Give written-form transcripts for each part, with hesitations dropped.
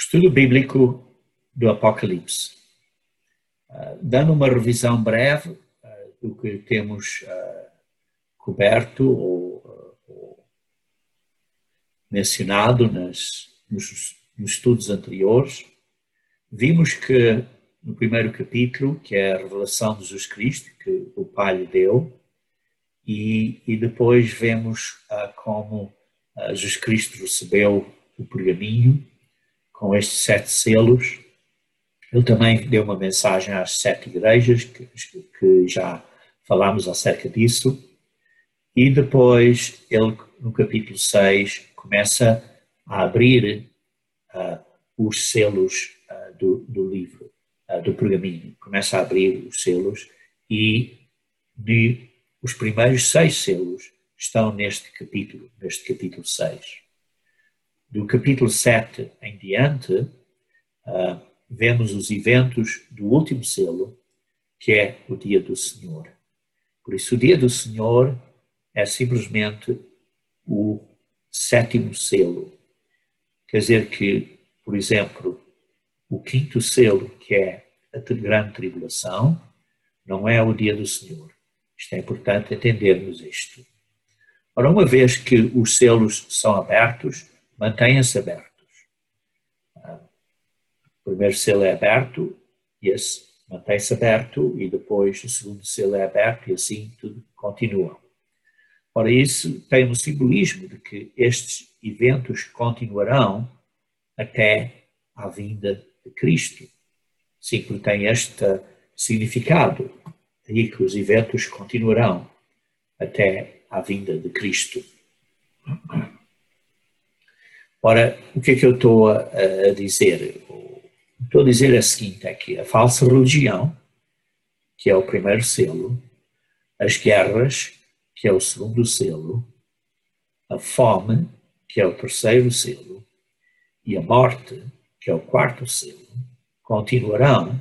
Estudo bíblico do Apocalipse. Dando uma revisão breve do que temos coberto ou mencionado nos estudos anteriores, vimos que no primeiro capítulo, que é a revelação de Jesus Cristo, que o Pai lhe deu, e depois vemos como Jesus Cristo recebeu o pergaminho com estes 7 selos. Ele também deu uma mensagem às 7 igrejas, que já falámos acerca disso. E depois, ele, no capítulo 6, começa a abrir os selos do livro, do pergaminho. Começa a abrir os selos e os primeiros 6 selos estão neste capítulo 6. Do capítulo 7 em diante, vemos os eventos do último selo, que é o dia do Senhor. Por isso, o dia do Senhor é simplesmente o 7º selo. Quer dizer que, por exemplo, o 5º selo, que é a grande tribulação, não é o dia do Senhor. Isto é importante entendermos isto. Ora, uma vez que os selos são abertos, mantenham-se abertos. O primeiro selo é aberto, e esse mantém-se aberto, e depois o segundo selo é aberto, e assim tudo continua. Ora, isso tem um simbolismo de que estes eventos continuarão até à vinda de Cristo. Sim, porque tem este significado, aí que os eventos continuarão até à vinda de Cristo. Ora, o que é que eu estou a dizer? Estou a dizer o seguinte, é que a falsa religião, que é o primeiro selo, as guerras, que é o segundo selo, a fome, que é o terceiro selo, e a morte, que é o 4º selo, continuarão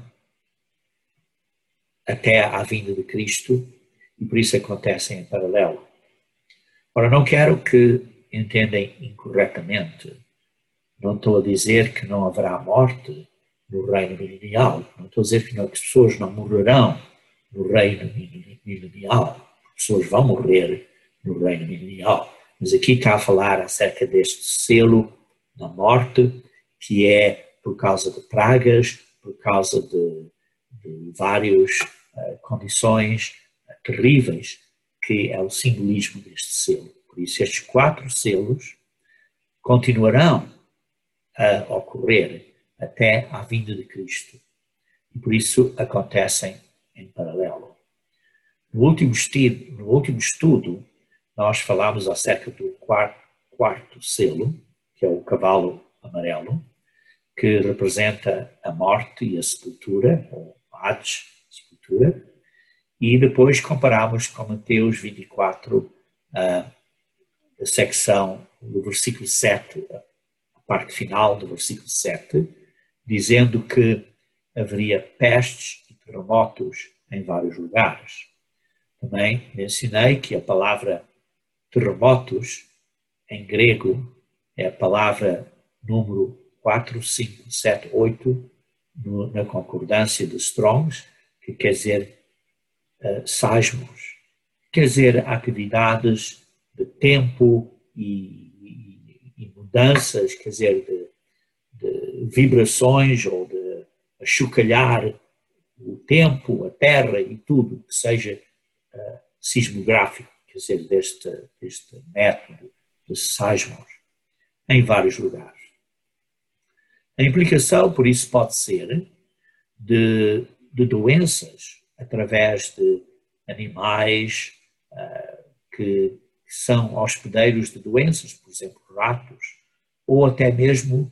até à vinda de Cristo, e por isso acontecem em paralelo. Ora, não quero que entendem incorretamente. Não estou a dizer que não haverá morte no reino milenial. Não estou a dizer que as pessoas não morrerão no reino milenial. As pessoas vão morrer no reino milenial. Mas aqui está a falar acerca deste selo da morte, que é por causa de pragas, por causa de várias condições terríveis, que é o simbolismo deste selo. Por isso, estes 4 selos continuarão a ocorrer até à vinda de Cristo. E por isso acontecem em paralelo. No último estudo, nós falámos acerca do quarto selo, que é o cavalo amarelo, que representa a morte e a sepultura, ou Hades, sepultura, e depois comparamos com Mateus 24, a secção do versículo 7, a parte final do versículo 7, dizendo que haveria pestes e terremotos em vários lugares. Também mencionei que a palavra terremotos, em grego, é a palavra número 4578 na concordância de Strongs, que quer dizer seismos, quer dizer atividades de tempo e mudanças, quer dizer de vibrações ou de achocalhar o tempo, a terra e tudo que seja sismográfico, quer dizer, deste método de seismos em vários lugares. A implicação, por isso, pode ser de doenças através de animais que são hospedeiros de doenças, por exemplo, ratos, ou até mesmo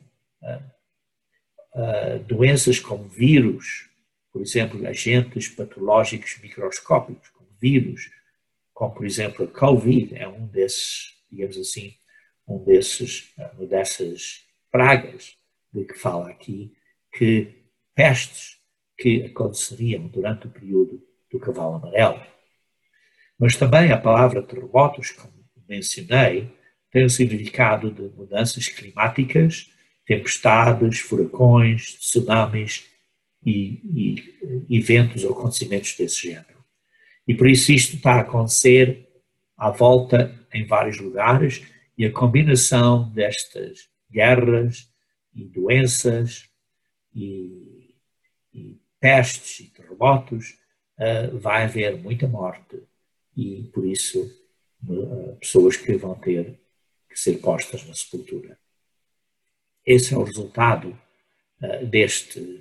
doenças como vírus, por exemplo, agentes patológicos microscópicos, como vírus, como, por exemplo, a Covid, é um desses, digamos assim, uma dessas pragas de que fala aqui, que pestes que aconteceriam durante o período do cavalo amarelo. Mas também a palavra terremotos, como mencionei, tem o significado de mudanças climáticas tempestades, furacões, tsunamis e eventos ou acontecimentos desse género. E por isso isto está a acontecer à volta em vários lugares, e a combinação destas guerras e doenças e pestes e terremotos, vai haver muita morte, e por isso pessoas que vão ter que ser postas na sepultura. Esse é o resultado deste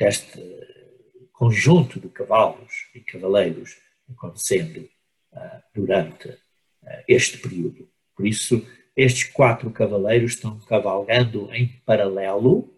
conjunto de cavalos e cavaleiros acontecendo durante este período. Por isso, estes 4 cavaleiros estão cavalgando em paralelo,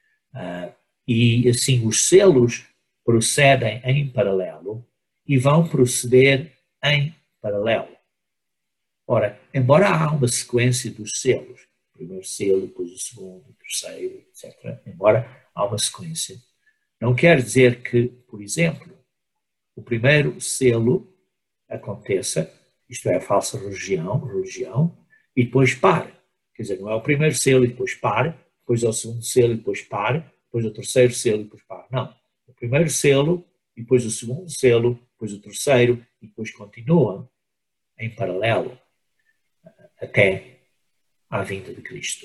e assim os selos procedem em paralelo e vão proceder em paralelo. Ora, embora há uma sequência dos selos, o primeiro selo, depois o segundo, o terceiro, etc., embora há uma sequência, não quer dizer que, por exemplo, o primeiro selo aconteça, isto é, a falsa religião, e depois pare. Quer dizer, não é o primeiro selo e depois pare, depois é o segundo selo e depois pare, depois o terceiro selo e depois pare. Não. O primeiro selo, e depois o segundo selo, depois o terceiro, e depois continua em paralelo até à vinda de Cristo.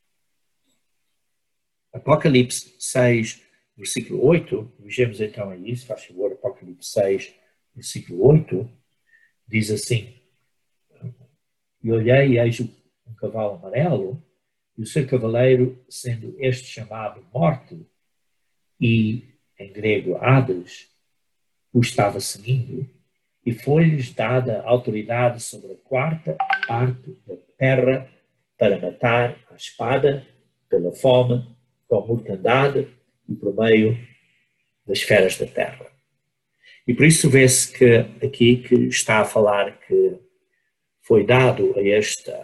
Apocalipse 6, versículo 8, vejamos então a isso, faz favor, Apocalipse 6, versículo 8, diz assim: E olhei e eis um cavalo amarelo, e o seu cavaleiro, sendo este chamado Morte, e em grego Hades, o estava seguindo, e foi-lhes dada autoridade sobre a 4ª parte da terra para matar a espada, pela fome, com a mortandade e por meio das feras da terra. E por isso vê-se que aqui que está a falar que foi dado a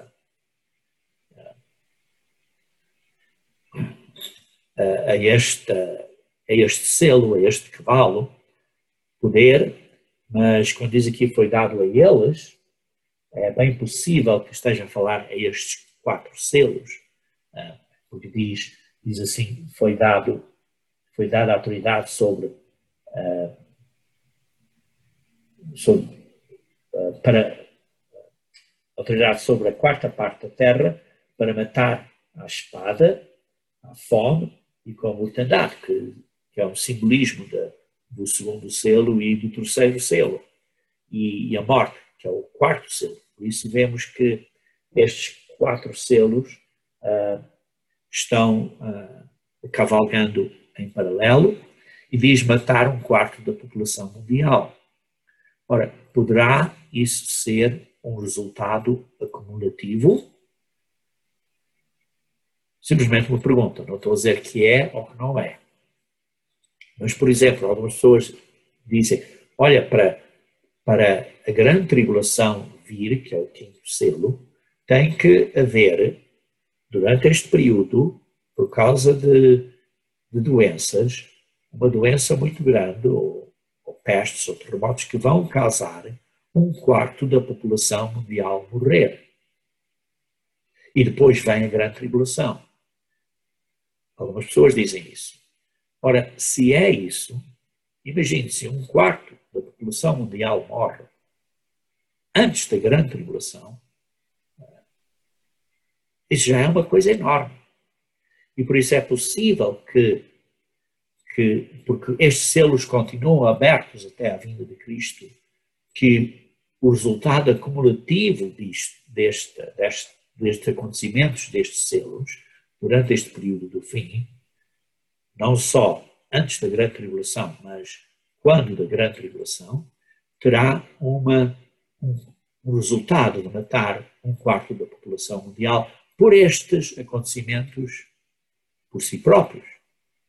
este selo, a este cavalo, poder, mas quando diz aqui foi dado a eles, é bem possível que esteja a falar a estes 4 selos, porque diz assim, foi dada a autoridade sobre autoridade sobre a 4ª parte da terra para matar a espada, a fome e com a mortandade, que é um simbolismo do segundo selo e do terceiro selo, e a morte, que é o 4º selo. Por isso vemos que estes 4 selos estão cavalgando em paralelo, e diz matar 1/4 da população mundial. Ora, poderá isso ser um resultado acumulativo? Simplesmente uma pergunta, não estou a dizer que é ou que não é. Mas, por exemplo, algumas pessoas dizem, olha, para a grande tribulação vir, que é o 5º selo, tem que haver, durante este período, por causa de doenças, uma doença muito grande, ou pestes ou terremotos, que vão causar 1/4 da população mundial morrer. E depois vem a grande tribulação. Algumas pessoas dizem isso. Ora, se é isso, imagine se 1/4 da população mundial morre antes da grande tribulação, isso já é uma coisa enorme. E por isso é possível que porque estes selos continuam abertos até à vinda de Cristo, que o resultado acumulativo destes acontecimentos, destes selos, durante este período do fim, não só antes da grande tribulação, mas quando da grande tribulação, terá um resultado de matar 1/4 da população mundial por estes acontecimentos por si próprios.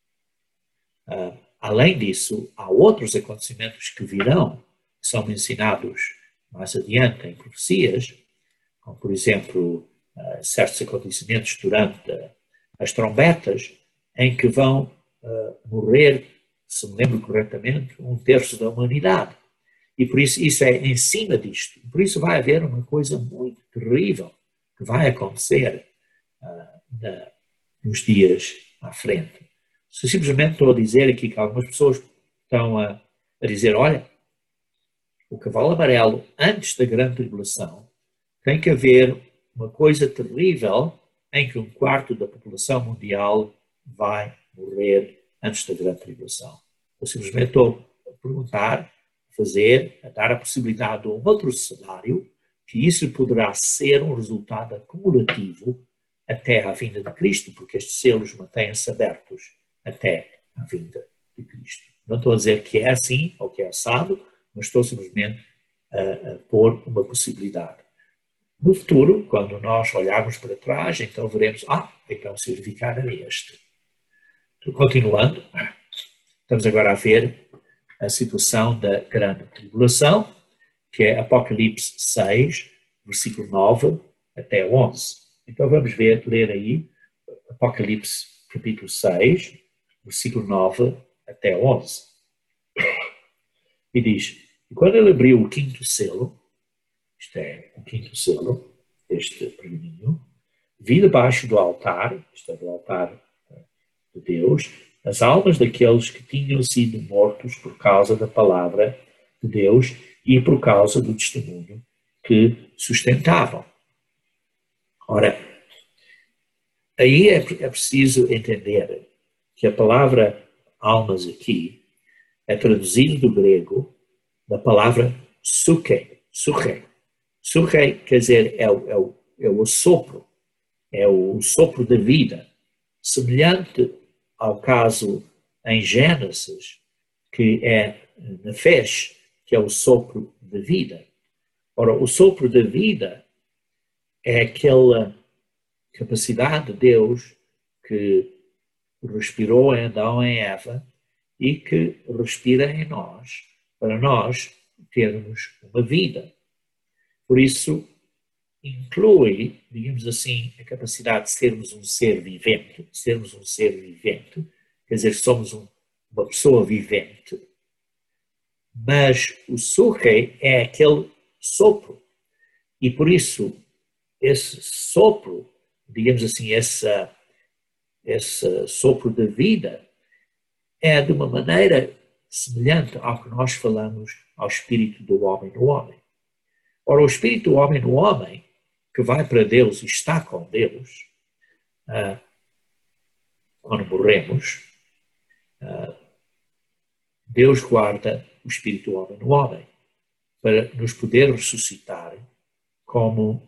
Além disso, há outros acontecimentos que virão, que são mencionados mais adiante em profecias, como, por exemplo, certos acontecimentos durante as trombetas, em que vão morrer, se me lembro corretamente, 1/3 da humanidade. E por isso é em cima disto. Por isso vai haver uma coisa muito terrível que vai acontecer nos dias à frente. Simplesmente estou a dizer aqui que algumas pessoas estão a dizer, olha, o cavalo amarelo, antes da grande tribulação, tem que haver uma coisa terrível em que 1/4 da população mundial vai morrer antes da grande tribulação. Eu simplesmente estou a perguntar, a dar a possibilidade de um outro cenário, que isso poderá ser um resultado acumulativo até à vinda de Cristo, porque estes selos mantêm-se abertos até à vinda de Cristo. Não estou a dizer que é assim ou que é assado, mas estou simplesmente a pôr uma possibilidade. No futuro, quando nós olharmos para trás, então veremos, então se verificar era este. Então, continuando, estamos agora a ver a situação da grande tribulação, que é Apocalipse 6, versículo 9 até 11. Então vamos ler aí Apocalipse capítulo 6, versículo 9 até 11. E diz, e quando ele abriu o quinto selo, isto é, o quinto selo, este pergaminho, vi debaixo do altar, isto é, do altar de Deus, as almas daqueles que tinham sido mortos por causa da palavra de Deus e por causa do testemunho que sustentavam. Ora, aí é preciso entender que a palavra almas aqui é traduzida do grego da palavra suke. Suke quer dizer é o sopro, é o sopro da vida, semelhante ao caso em Gênesis, que é nefesh, que é o sopro da vida. Ora, o sopro da vida é aquela capacidade de Deus que respirou em Adão e Eva e que respira em nós, para nós termos uma vida. Por isso, inclui, digamos assim, a capacidade de sermos um ser vivente, quer dizer, somos uma pessoa vivente, mas o suke é aquele sopro, e por isso esse sopro, digamos assim, esse sopro da vida é de uma maneira semelhante ao que nós falamos ao espírito do homem no homem. Ora, o espírito do homem no homem, que vai para Deus e está com Deus, quando morremos, Deus guarda o espírito do homem no homem, para nos poder ressuscitar como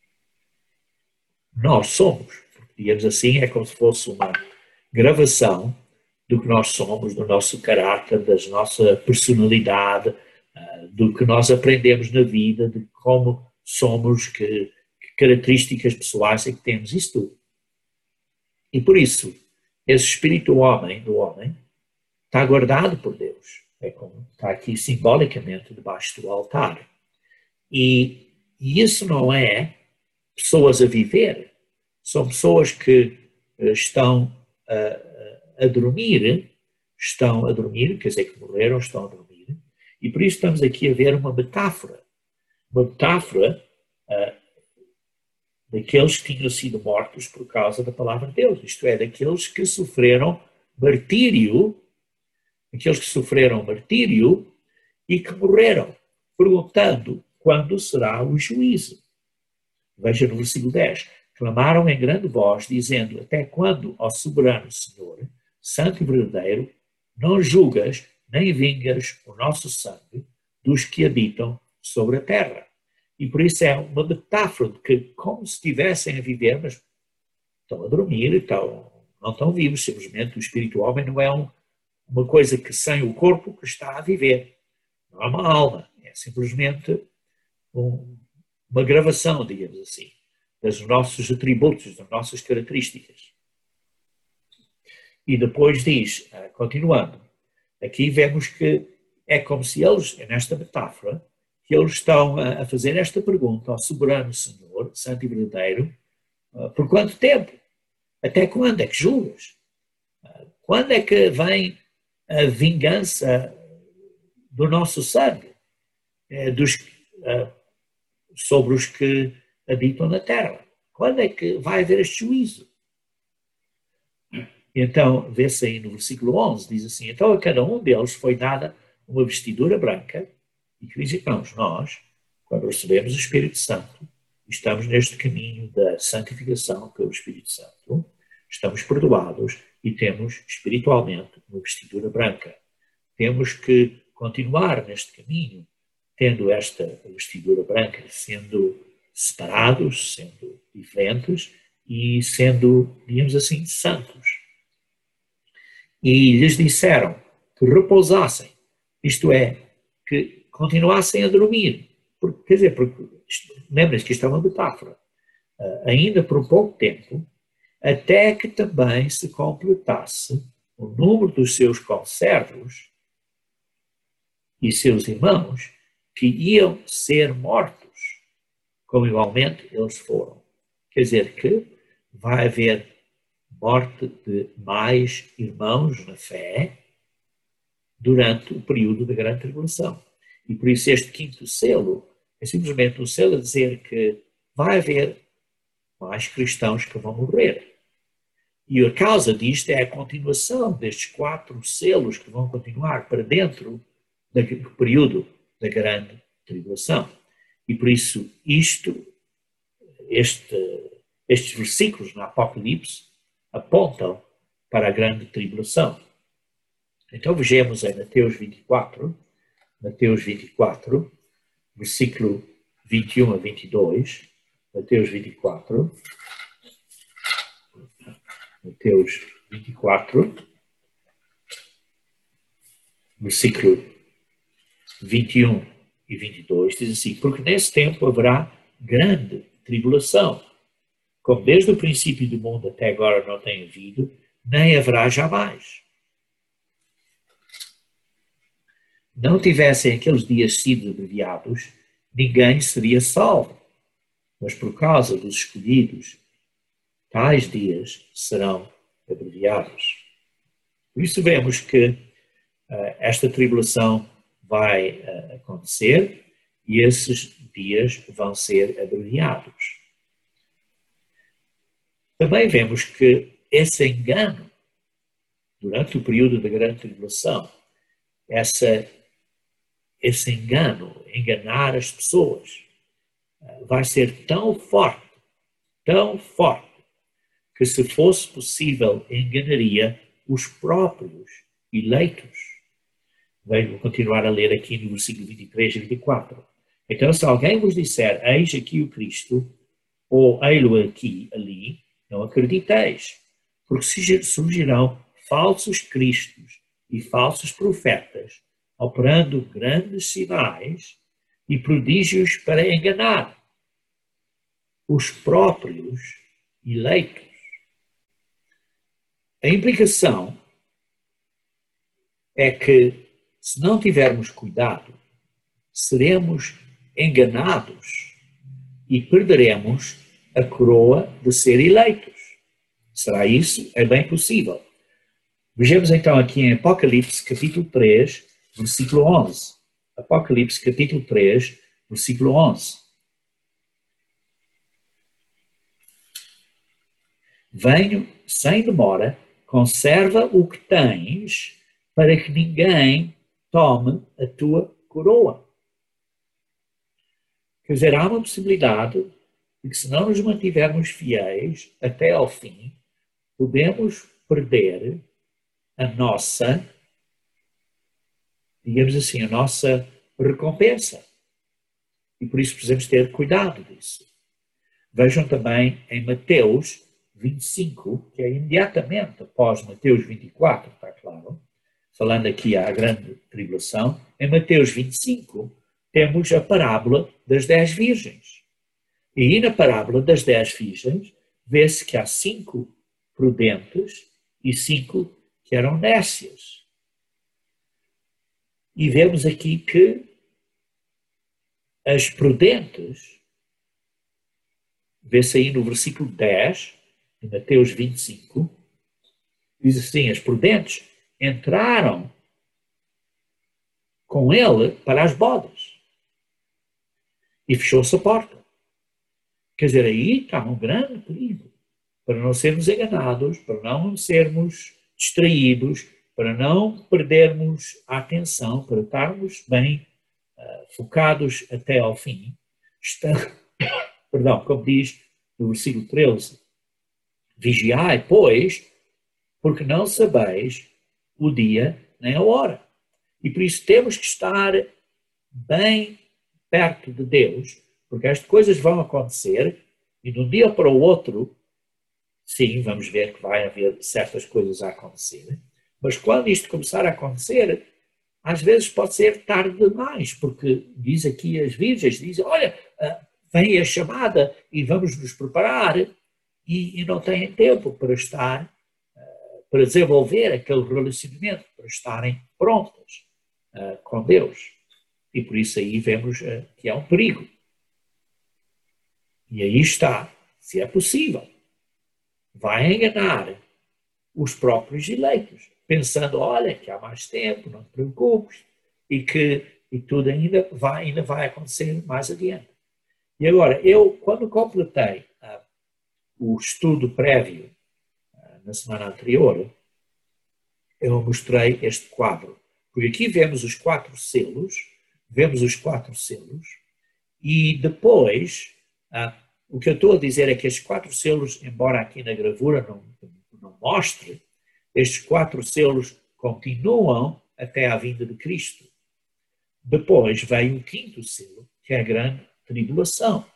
nós somos. Digamos assim, é como se fosse uma gravação do que nós somos, do nosso caráter, da nossa personalidade, do que nós aprendemos na vida, de como somos, que características pessoais é que temos, isso tudo. E por isso, esse espírito do homem, está guardado por Deus. É como está aqui simbolicamente debaixo do altar. E isso não é pessoas a viver, são pessoas que estão a dormir, quer dizer, que morreram, estão a dormir, e por isso estamos aqui a ver uma metáfora daqueles que tinham sido mortos por causa da palavra de Deus, isto é, daqueles que sofreram martírio, e que morreram, perguntando quando será o juízo. Veja no versículo 10. Clamaram em grande voz, dizendo, até quando, ó soberano Senhor, santo e verdadeiro, não julgas nem vingas o nosso sangue dos que habitam sobre a terra. E por isso é uma metáfora de que, como se estivessem a viver, mas estão a dormir, não estão vivos, simplesmente o espírito do homem não é uma coisa que sem o corpo que está a viver. Não é uma alma, é simplesmente uma gravação, digamos assim, dos nossos atributos, das nossas características. E depois diz, continuando, aqui vemos que é como se eles, nesta metáfora, que eles estão a fazer esta pergunta ao soberano Senhor, santo e verdadeiro, por quanto tempo? Até quando é que julgas? Quando é que vem a vingança do nosso sangue sobre os que habitam na terra? Quando é que vai haver este juízo? Então, vê-se aí no versículo 11, diz assim, então a cada um deles foi dada uma vestidura branca, e que diz, irmãos, nós, quando recebemos o Espírito Santo, estamos neste caminho da santificação pelo Espírito Santo, estamos perdoados e temos espiritualmente uma vestidura branca. Temos que continuar neste caminho, tendo esta vestidura branca, sendo separados, sendo diferentes e sendo, digamos assim, santos. E lhes disseram que repousassem, isto é, que continuassem a dormir. Porque, quer dizer, lembra-se que isto é uma metáfora. Ainda por um pouco tempo, até que também se completasse o número dos seus conservos e seus irmãos que iam ser mortos, como igualmente eles foram. Quer dizer que vai haver morte de mais irmãos na fé durante o período da grande tribulação. E por isso este quinto selo é simplesmente um selo a dizer que vai haver mais cristãos que vão morrer. E a causa disto é a continuação destes 4 selos que vão continuar para dentro do período da grande tribulação. E por isso estes versículos no Apocalipse apontam para a grande tribulação. Então vejamos em Mateus 24, versículo 21 a 22, Mateus 24, versículo 21 e 22, diz assim, porque nesse tempo haverá grande tribulação, como desde o princípio do mundo até agora não tem havido, nem haverá jamais. Não tivessem aqueles dias sido abreviados, ninguém seria salvo. Mas por causa dos escolhidos, tais dias serão abreviados. Por isso vemos que esta tribulação vai acontecer e esses dias vão ser abreviados. Também vemos que esse engano, durante o período da grande tribulação, esse engano, enganar as pessoas, vai ser tão forte, que se fosse possível, enganaria os próprios eleitos. Vou continuar a ler aqui no versículo 23 e 24. Então, se alguém vos disser, eis aqui o Cristo, ou ei-lo aqui, ali, não acrediteis, porque surgirão falsos cristos e falsos profetas, operando grandes sinais e prodígios para enganar os próprios eleitos. A implicação é que, se não tivermos cuidado, seremos enganados e perderemos a coroa de ser eleitos. Será isso? É bem possível. Vejamos então aqui em Apocalipse capítulo 3, versículo 11. Apocalipse capítulo 3, versículo 11. Venho sem demora, conserva o que tens, para que ninguém tome a tua coroa. Quer dizer, há uma possibilidade de que, se não nos mantivermos fiéis até ao fim, podemos perder a nossa, digamos assim, a nossa recompensa. E por isso precisamos ter cuidado disso. Vejam também em Mateus 25, que é imediatamente após Mateus 24, está claro, falando aqui à grande tribulação, em Mateus 25 temos a parábola das 10 virgens. E na parábola das 10 virgens vê-se que há 5 prudentes e 5 que eram nécias. E vemos aqui que as prudentes, vê-se aí no versículo 10, de Mateus 25, diz assim, as prudentes entraram com ele para as bodas e fechou-se a porta. Quer dizer, aí está um grande perigo. para não sermos enganados, para não sermos distraídos, para não perdermos a atenção, para estarmos bem focados até ao fim, perdão, como diz no versículo 13, vigiai, pois, porque não sabeis o dia nem a hora. E por isso temos que estar bem perto de Deus, porque estas coisas vão acontecer e de um dia para o outro, sim, vamos ver que vai haver certas coisas a acontecer, mas quando isto começar a acontecer, às vezes pode ser tarde demais, porque diz aqui as virgens, dizem, olha, vem a chamada e vamos nos preparar e não têm tempo para estar, para desenvolver aquele relacionamento, para estarem prontas com Deus. E por isso aí vemos que é um perigo. E aí está, se é possível, vai enganar os próprios eleitos, pensando, olha, que há mais tempo, não te preocupes, e tudo ainda vai acontecer mais adiante. E agora, eu, quando completei o estudo prévio na semana anterior, eu mostrei este quadro. Porque aqui vemos os 4 selos, e depois, o que eu estou a dizer é que estes 4 selos, embora aqui na gravura não mostre, estes 4 selos continuam até à vinda de Cristo. Depois vem o 5º selo, que é a grande tribulação.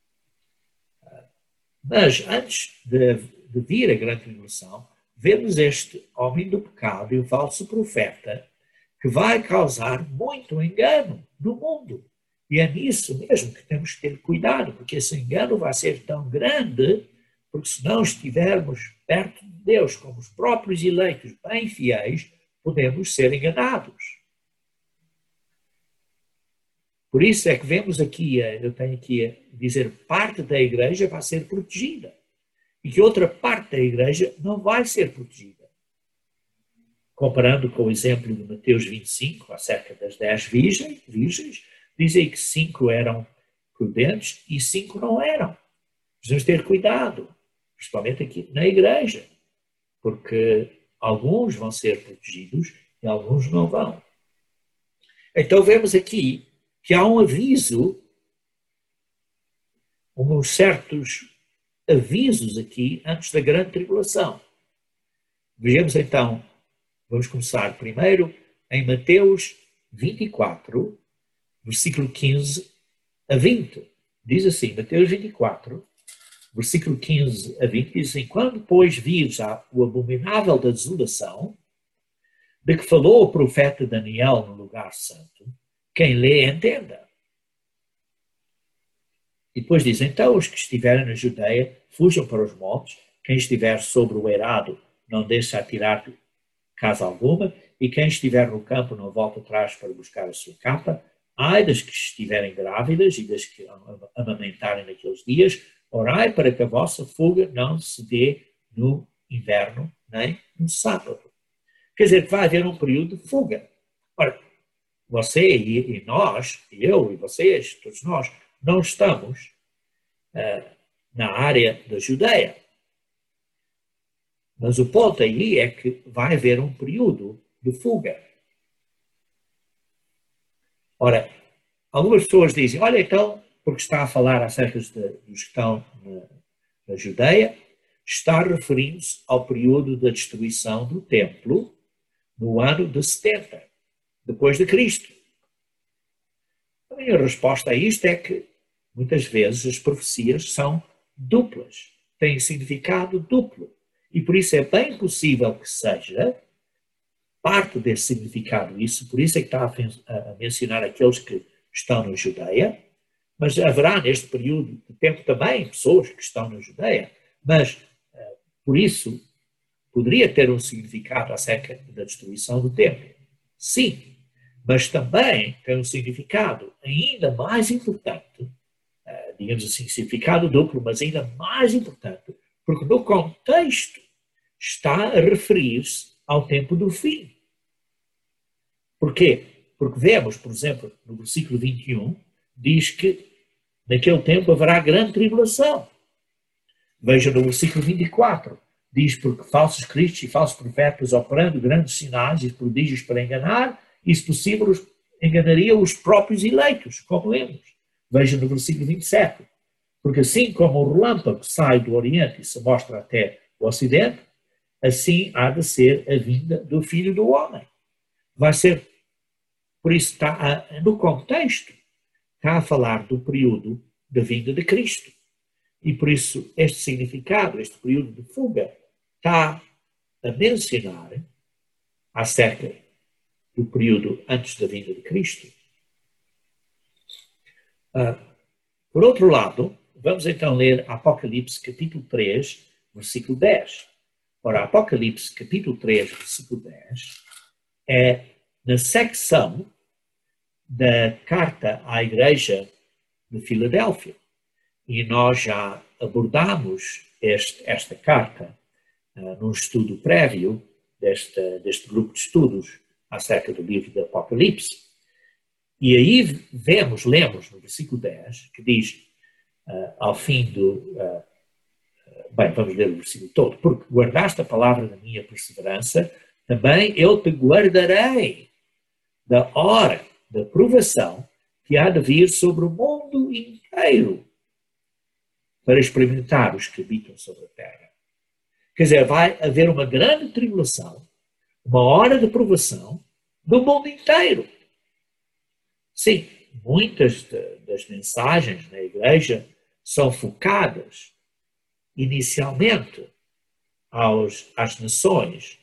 Mas antes de vir a grande tribulação, vemos este homem do pecado e o falso profeta que vai causar muito engano no mundo. E é nisso mesmo que temos que ter cuidado, porque esse engano vai ser tão grande, porque se não estivermos perto de Deus, como os próprios eleitos bem fiéis, podemos ser enganados. Por isso é que vemos aqui, eu tenho aqui a dizer, parte da igreja vai ser protegida e que outra parte da igreja não vai ser protegida. Comparando com o exemplo de Mateus 25, acerca das 10 virgens, dizem que 5 eram prudentes e 5 não eram. Precisamos ter cuidado, principalmente aqui na igreja, porque alguns vão ser protegidos e alguns não vão. Então vemos aqui que há um aviso, uns certos avisos aqui antes da grande tribulação. Vejamos então, vamos começar primeiro em Mateus 24, versículo 15 a 20. Diz assim, Mateus 24, versículo 15 a 20, diz assim, quando, pois, vires o abominável da desolação, de que falou o profeta Daniel no lugar santo, quem lê, entenda. E depois diz, então os que estiverem na Judeia, fujam para os montes, quem estiver sobre o eirado, não deixe atirar casa alguma, e quem estiver no campo, não volte atrás para buscar a sua capa. Ai das que estiverem grávidas e das que amamentarem naqueles dias, orai para que a vossa fuga não se dê no inverno, nem no sábado. Quer dizer, que vai haver um período de fuga. Ora, você e nós, eu e vocês, todos nós, não estamos na área da Judeia. Mas o ponto aí é que vai haver um período de fuga. Ora, algumas pessoas dizem, olha então, porque está a falar acerca dos que estão na Judeia, está referindo-se ao período da destruição do templo no ano de 70, depois de Cristo. A minha resposta a isto é que muitas vezes as profecias são duplas, têm significado duplo. E por isso é bem possível que seja parte desse significado isso, por isso é que está a mencionar aqueles que estão na Judeia, mas haverá neste período de tempo também pessoas que estão na Judeia, mas por isso poderia ter um significado acerca da destruição do templo. Sim, mas também tem um significado ainda mais importante, digamos assim, significado duplo, mas ainda mais importante, porque no contexto está a referir-se ao tempo do fim. Porquê? Porque vemos, por exemplo, no versículo 21, diz que naquele tempo haverá grande tribulação. Veja no versículo 24. Diz, porque falsos cristos e falsos profetas operando grandes sinais e prodígios para enganar, e se possível enganariam os próprios eleitos, como lemos. Veja no versículo 27. Porque assim como o relâmpago sai do Oriente e se mostra até o Ocidente, assim há de ser a vinda do Filho do Homem. Vai ser, por isso está no contexto, está a falar do período da vinda de Cristo. E por isso este significado, este período de fuga, está a mencionar acerca do período antes da vinda de Cristo. Por outro lado, vamos então ler Apocalipse capítulo 3, versículo 10. Ora, Apocalipse capítulo 3, versículo 10, é na secção da carta à igreja de Filadélfia. E nós já abordamos esta carta num estudo prévio deste grupo de estudos acerca do livro do Apocalipse. E aí lemos no versículo 10, que diz, ao fim do... bem, vamos ler o versículo todo. Porque guardaste a palavra da minha perseverança, também eu te guardarei da hora da provação que há de vir sobre o mundo inteiro para experimentar os que habitam sobre a terra. Quer dizer, vai haver uma grande tribulação, uma hora de provação do mundo inteiro. Sim, muitas das mensagens na igreja são focadas inicialmente às nações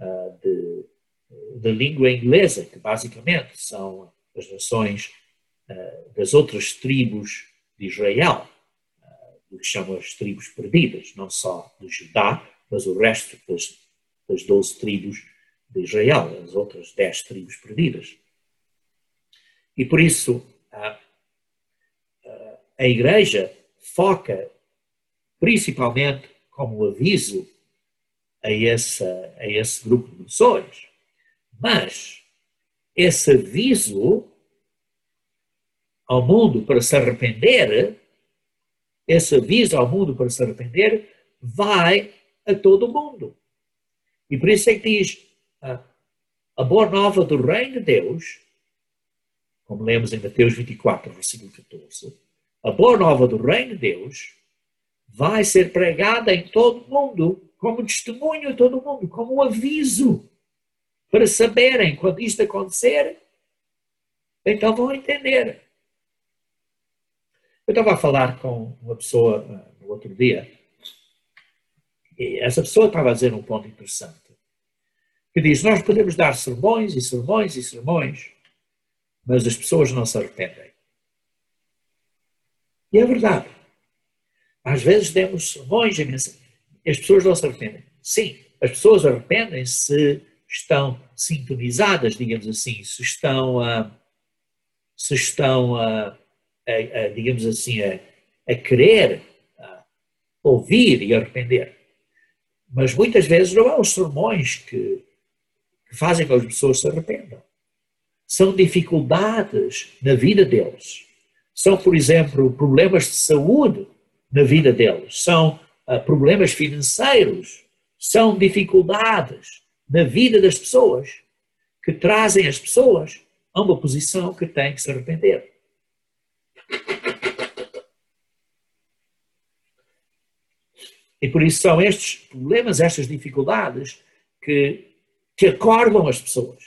de língua inglesa, que basicamente são as nações das outras tribos de Israel, do que chamam as tribos perdidas, não só de Judá, mas o resto das 12 tribos de Israel, as outras 10 tribos perdidas. E por isso a igreja foca principalmente como aviso a esse grupo de pessoas. Mas esse aviso ao mundo para se arrepender, vai a todo o mundo. E por isso é que diz a boa nova do reino de Deus, como lemos em Mateus 24, versículo 14, a boa nova do reino de Deus vai ser pregada em todo o mundo, como testemunho a todo o mundo, como um aviso, para saberem quando isto acontecer, então vão entender. Eu estava a falar com uma pessoa no outro dia, e essa pessoa estava a dizer um ponto interessante, que diz, nós podemos dar sermões e sermões e sermões, mas as pessoas não se arrependem. E é verdade. Às vezes demos sermões e as pessoas não se arrependem. Sim, as pessoas arrependem se estão sintonizadas, digamos assim, se estão digamos assim, a querer ouvir e arrepender. Mas muitas vezes não há os sermões que fazem com que as pessoas se arrependam. São dificuldades na vida deles. São, por exemplo, problemas de saúde na vida deles. São problemas financeiros. São dificuldades na vida das pessoas que trazem as pessoas a uma posição que têm que se arrepender. E por isso são estes problemas, estas dificuldades que acordam as pessoas.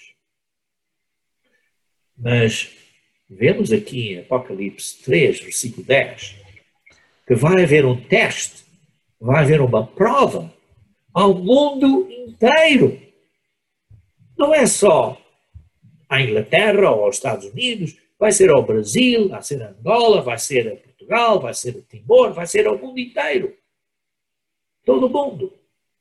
Mas vemos aqui em Apocalipse 3, versículo 10, que vai haver um teste, vai haver uma prova ao mundo inteiro. Não é só à Inglaterra ou aos Estados Unidos, vai ser ao Brasil, vai ser a Angola, vai ser a Portugal, vai ser a Timor, vai ser ao mundo inteiro. Todo mundo.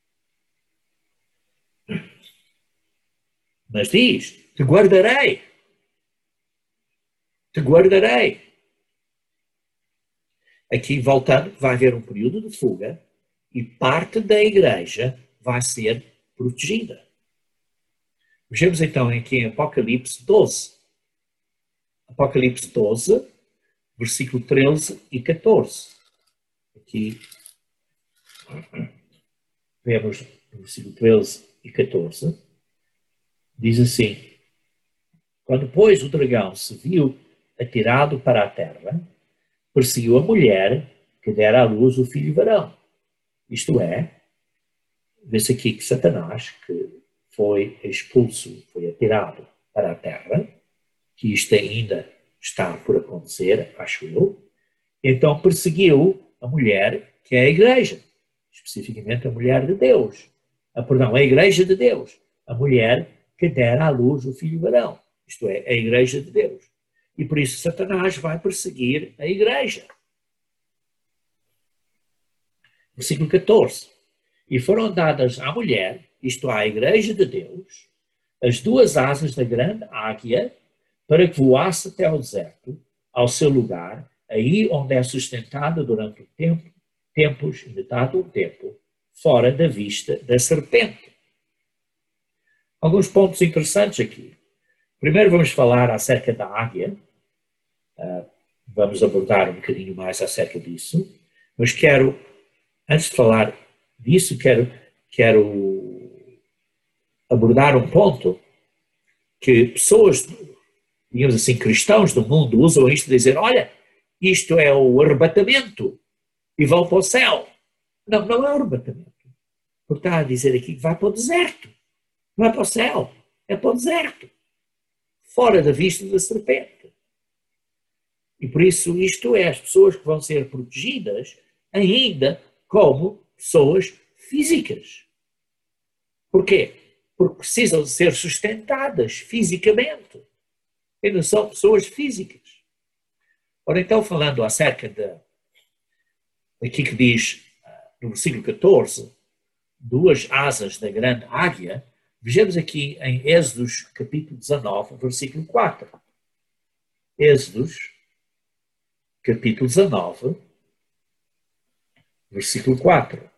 Mas diz, te guardarei. Te guardarei. Aqui, voltando, vai haver um período de fuga e parte da igreja vai ser protegida. Vejamos então aqui em Apocalipse 12. Apocalipse 12, versículo 13 e 14. Aqui vemos no versículo 13 e 14, diz assim: quando, pois, o dragão se viu atirado para a terra, perseguiu a mulher que dera à luz o filho varão. Isto é, vê-se aqui que Satanás, que foi expulso, foi atirado para a terra, que isto ainda está por acontecer, acho eu, então perseguiu a mulher que é a igreja, especificamente a mulher de Deus. Perdão, a igreja de Deus, a mulher que dera à luz o filho varão, isto é, a igreja de Deus. E por isso Satanás vai perseguir a igreja. Versículo 14. E foram dadas à mulher, isto é, à igreja de Deus, as duas asas da grande águia, para que voasse até ao deserto, ao seu lugar, aí onde é sustentada durante o tempo, tempos e metade do tempo, fora da vista da serpente. Alguns pontos interessantes aqui. Primeiro vamos falar acerca da águia. Vamos abordar um bocadinho mais acerca disso. Mas antes de falar disso, quero abordar um ponto que pessoas, digamos assim, cristãos do mundo usam isto de dizer: olha, isto é o arrebatamento e vão para o céu. Não, não é o arrebatamento. Porque está a dizer aqui que vai para o deserto. Não é para o céu, é para o deserto. Fora da vista da serpente. E por isso isto é as pessoas que vão ser protegidas ainda como pessoas físicas. Porquê? Porque precisam de ser sustentadas fisicamente. Ainda são pessoas físicas. Ora, então, falando acerca aqui que diz, no versículo 14, duas asas da grande águia, vejamos aqui em Êxodos, capítulo 19, versículo 4. Êxodos, capítulo 19, versículo 4.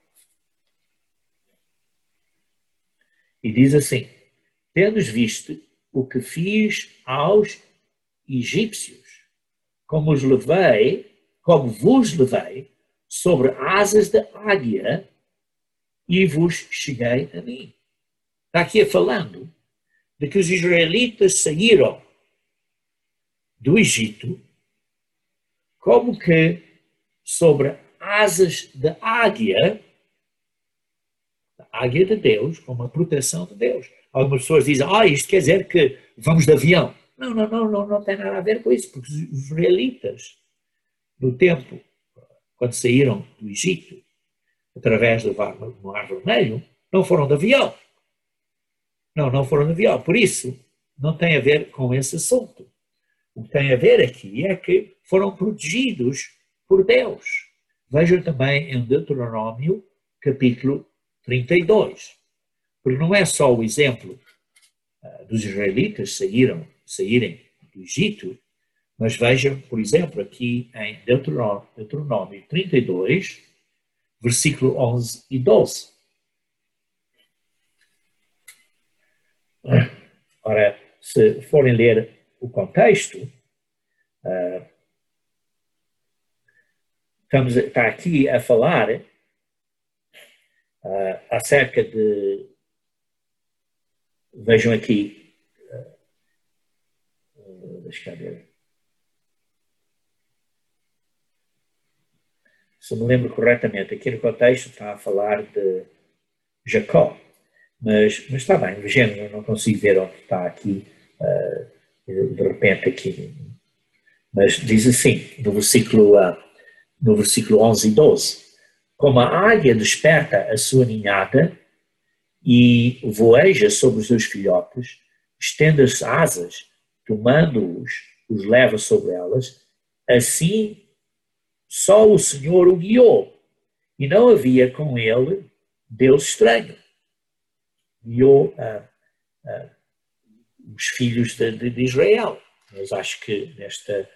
E diz assim: tendes visto o que fiz aos egípcios, como vos levei sobre asas de águia e vos cheguei a mim. Está aqui falando de que os israelitas saíram do Egito como que sobre asas de águia, a águia de Deus, como a proteção de Deus. Algumas pessoas dizem: isto quer dizer que vamos de avião. Não tem nada a ver com isso, porque os israelitas, no tempo, quando saíram do Egito, através do Mar Vermelho, não foram de avião. Não foram de avião. Por isso, não tem a ver com esse assunto. O que tem a ver aqui é que foram protegidos por Deus. Vejam também em Deuteronômio, capítulo 32. Porque não é só o exemplo dos israelitas saírem do Egito, mas vejam, por exemplo, aqui em Deuteronômio 32, versículo 11 e 12. Ora, se forem ler o contexto, está aqui a falar acerca de, vejam aqui, deixa eu ver, se me lembro corretamente, aqui no contexto está a falar de Jacó, mas está bem, vejamos, eu não consigo ver onde está aqui, de repente aqui, mas diz assim, no versículo 11 e 12, como a águia desperta a sua ninhada e voeja sobre os seus filhotes, estende as asas, tomando-os, os leva sobre elas, assim só o Senhor o guiou, e não havia com ele Deus estranho. Guiou os filhos de Israel. Mas acho que nesta...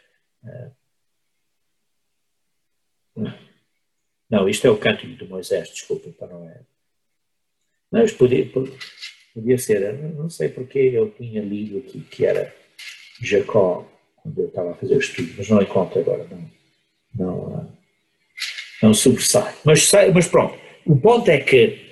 não, isto é o Cântico de Moisés, desculpa, para não é... Mas podia ser, eu não sei porque eu tinha lido aqui que era Jacó, quando eu estava a fazer o estudo, mas não encontro agora, não sobressai. Mas pronto, o ponto é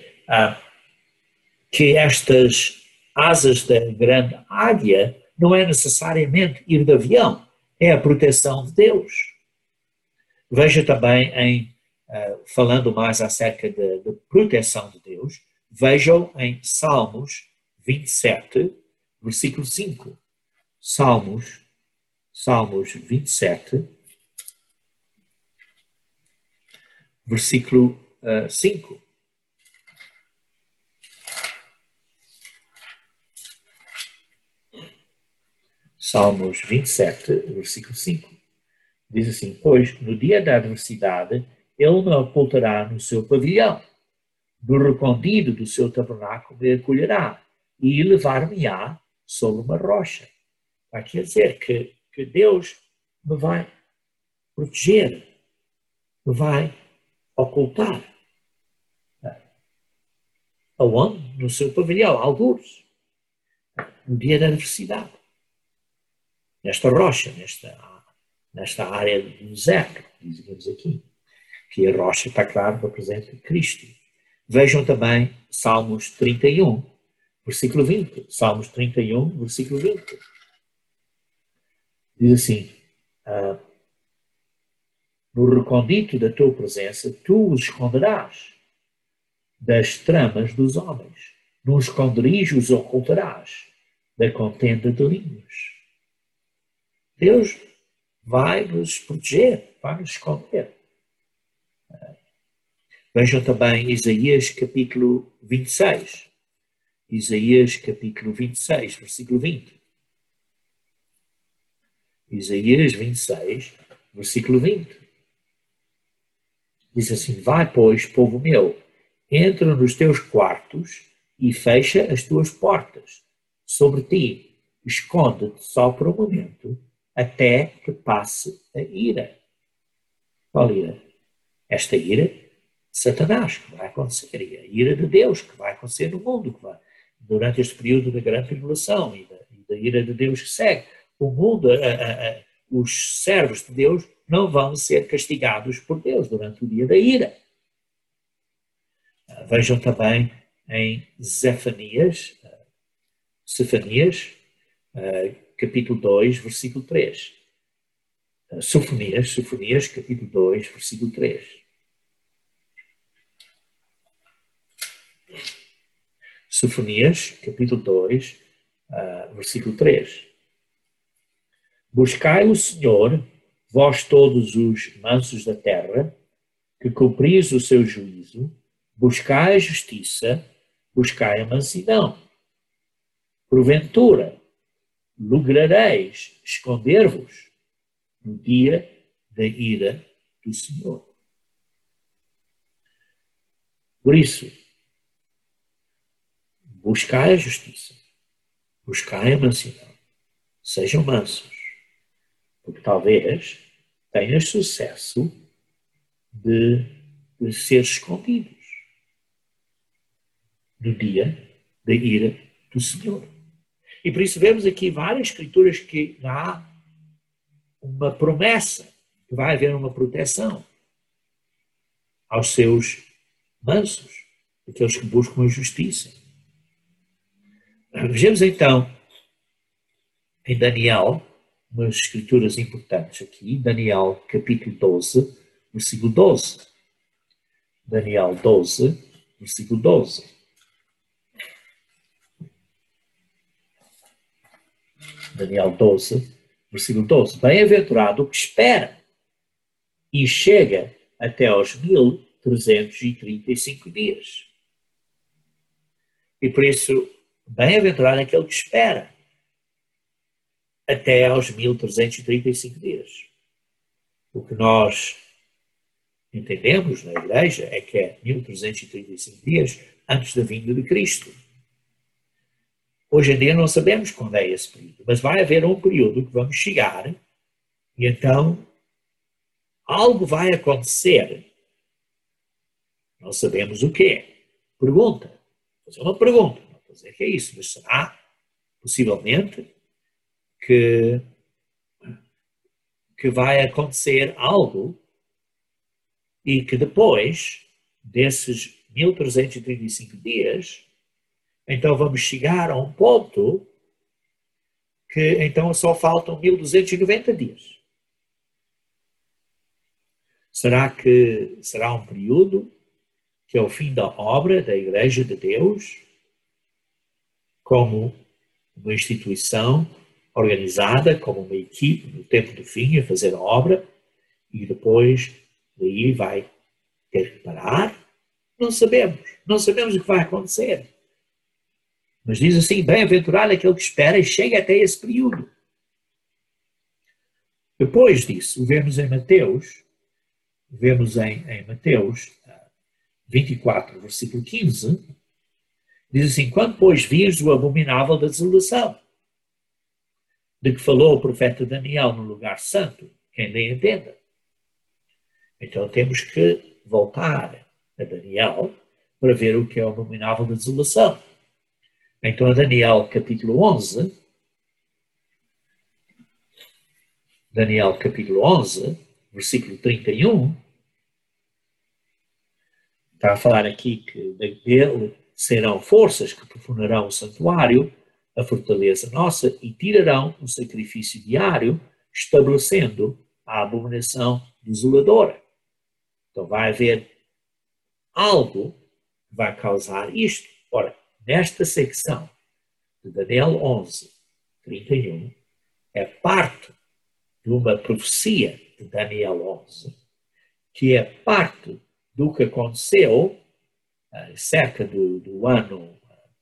que estas asas da grande águia não é necessariamente ir de avião, é a proteção de Deus. Veja também, falando mais acerca da proteção de Deus, vejam em Salmos 27, versículo 5. Salmos 27, versículo 5. Salmos 27, versículo 5. Diz assim: pois no dia da adversidade ele me ocultará no seu pavilhão, do recôndito do seu tabernáculo me acolherá e levar-me-á sobre uma rocha. Quer dizer que Deus me vai proteger, me vai ocultar. Aonde? No seu pavilhão, algures, no dia da adversidade. Nesta rocha, nesta área do deserto, dizemos aqui, que a rocha está claro representa Cristo. Vejam também Salmos 31, versículo 20. Salmos 31, versículo 20. Diz assim: no recôndito da tua presença, tu os esconderás das tramas dos homens, no esconderijo os ocultarás da contenda de linhos. Deus vai nos proteger, vai nos esconder. Vejam também Isaías capítulo 26. Isaías capítulo 26, versículo 20. Isaías 26, versículo 20. Diz assim: vai, pois, povo meu, entra nos teus quartos e fecha as tuas portas. Sobre ti, esconde-te só por um momento, até que passe a ira. Qual ira? Esta ira de Satanás, que vai acontecer, e a ira de Deus, que vai acontecer no mundo, que vai, durante este período da grande tribulação e da ira de Deus que segue. O mundo, os servos de Deus não vão ser castigados por Deus durante o dia da ira. Vejam também em Sefanias, capítulo 2, versículo 3. Sofonias, capítulo 2, versículo 3. Sofonias, capítulo 2, versículo 3. Buscai o Senhor, vós todos os mansos da terra, que cumpris o seu juízo, buscai a justiça, buscai a mansidão. Porventura, lograreis esconder-vos no dia da ira do Senhor. Por isso, buscai a justiça, buscai a mansidão, sejam mansos, porque talvez tenhas sucesso de ser escondidos no dia da ira do Senhor. E por isso vemos aqui várias escrituras que há uma promessa, que vai haver uma proteção aos seus mansos, aqueles que buscam a justiça. Vejamos então em Daniel, umas escrituras importantes aqui, Daniel capítulo 12, versículo 12. Daniel 12, versículo 12. Daniel 12, versículo 12. Bem-aventurado o que espera e chega até aos 1335 dias. E por isso, bem-aventurado é aquele que espera até aos 1335 dias. O que nós entendemos na igreja é que é 1335 dias antes da vinda de Cristo. Hoje em dia não sabemos quando é esse período, mas vai haver um período que vamos chegar e então algo vai acontecer. Não sabemos o que é. Pergunta. Vou fazer uma pergunta. Não vou dizer que é isso, mas será possivelmente que vai acontecer algo e que depois desses 1335 dias, então vamos chegar a um ponto que então só faltam 1290 dias. Será um período que é o fim da obra da Igreja de Deus como uma instituição organizada, como uma equipe no tempo do fim a fazer a obra, e depois daí vai ter que parar? Não sabemos o que vai acontecer. Mas diz assim, bem-aventurado aquele que espera e chega até esse período. Depois disso, vemos em Mateus 24, versículo 15, diz assim, quando pois vires o abominável da desolação, de que falou o profeta Daniel no lugar santo, quem nem entenda. Então temos que voltar a Daniel para ver o que é o abominável da desolação. Então a Daniel capítulo 11, versículo 31, está a falar aqui que dele serão forças que profanarão o santuário, a fortaleza nossa, e tirarão o sacrifício diário, estabelecendo a abominação desoladora. Então vai haver algo que vai causar isto. Ora, nesta secção de Daniel 11, 31, é parte de uma profecia de Daniel 11, que é parte do que aconteceu cerca do ano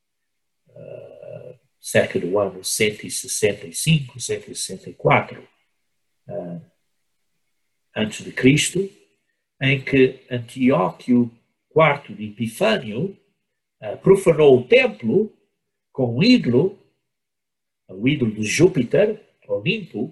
165, 164 antes de Cristo, em que Antíoco IV de Epifânio profanou o templo com o ídolo de Júpiter, Olimpo,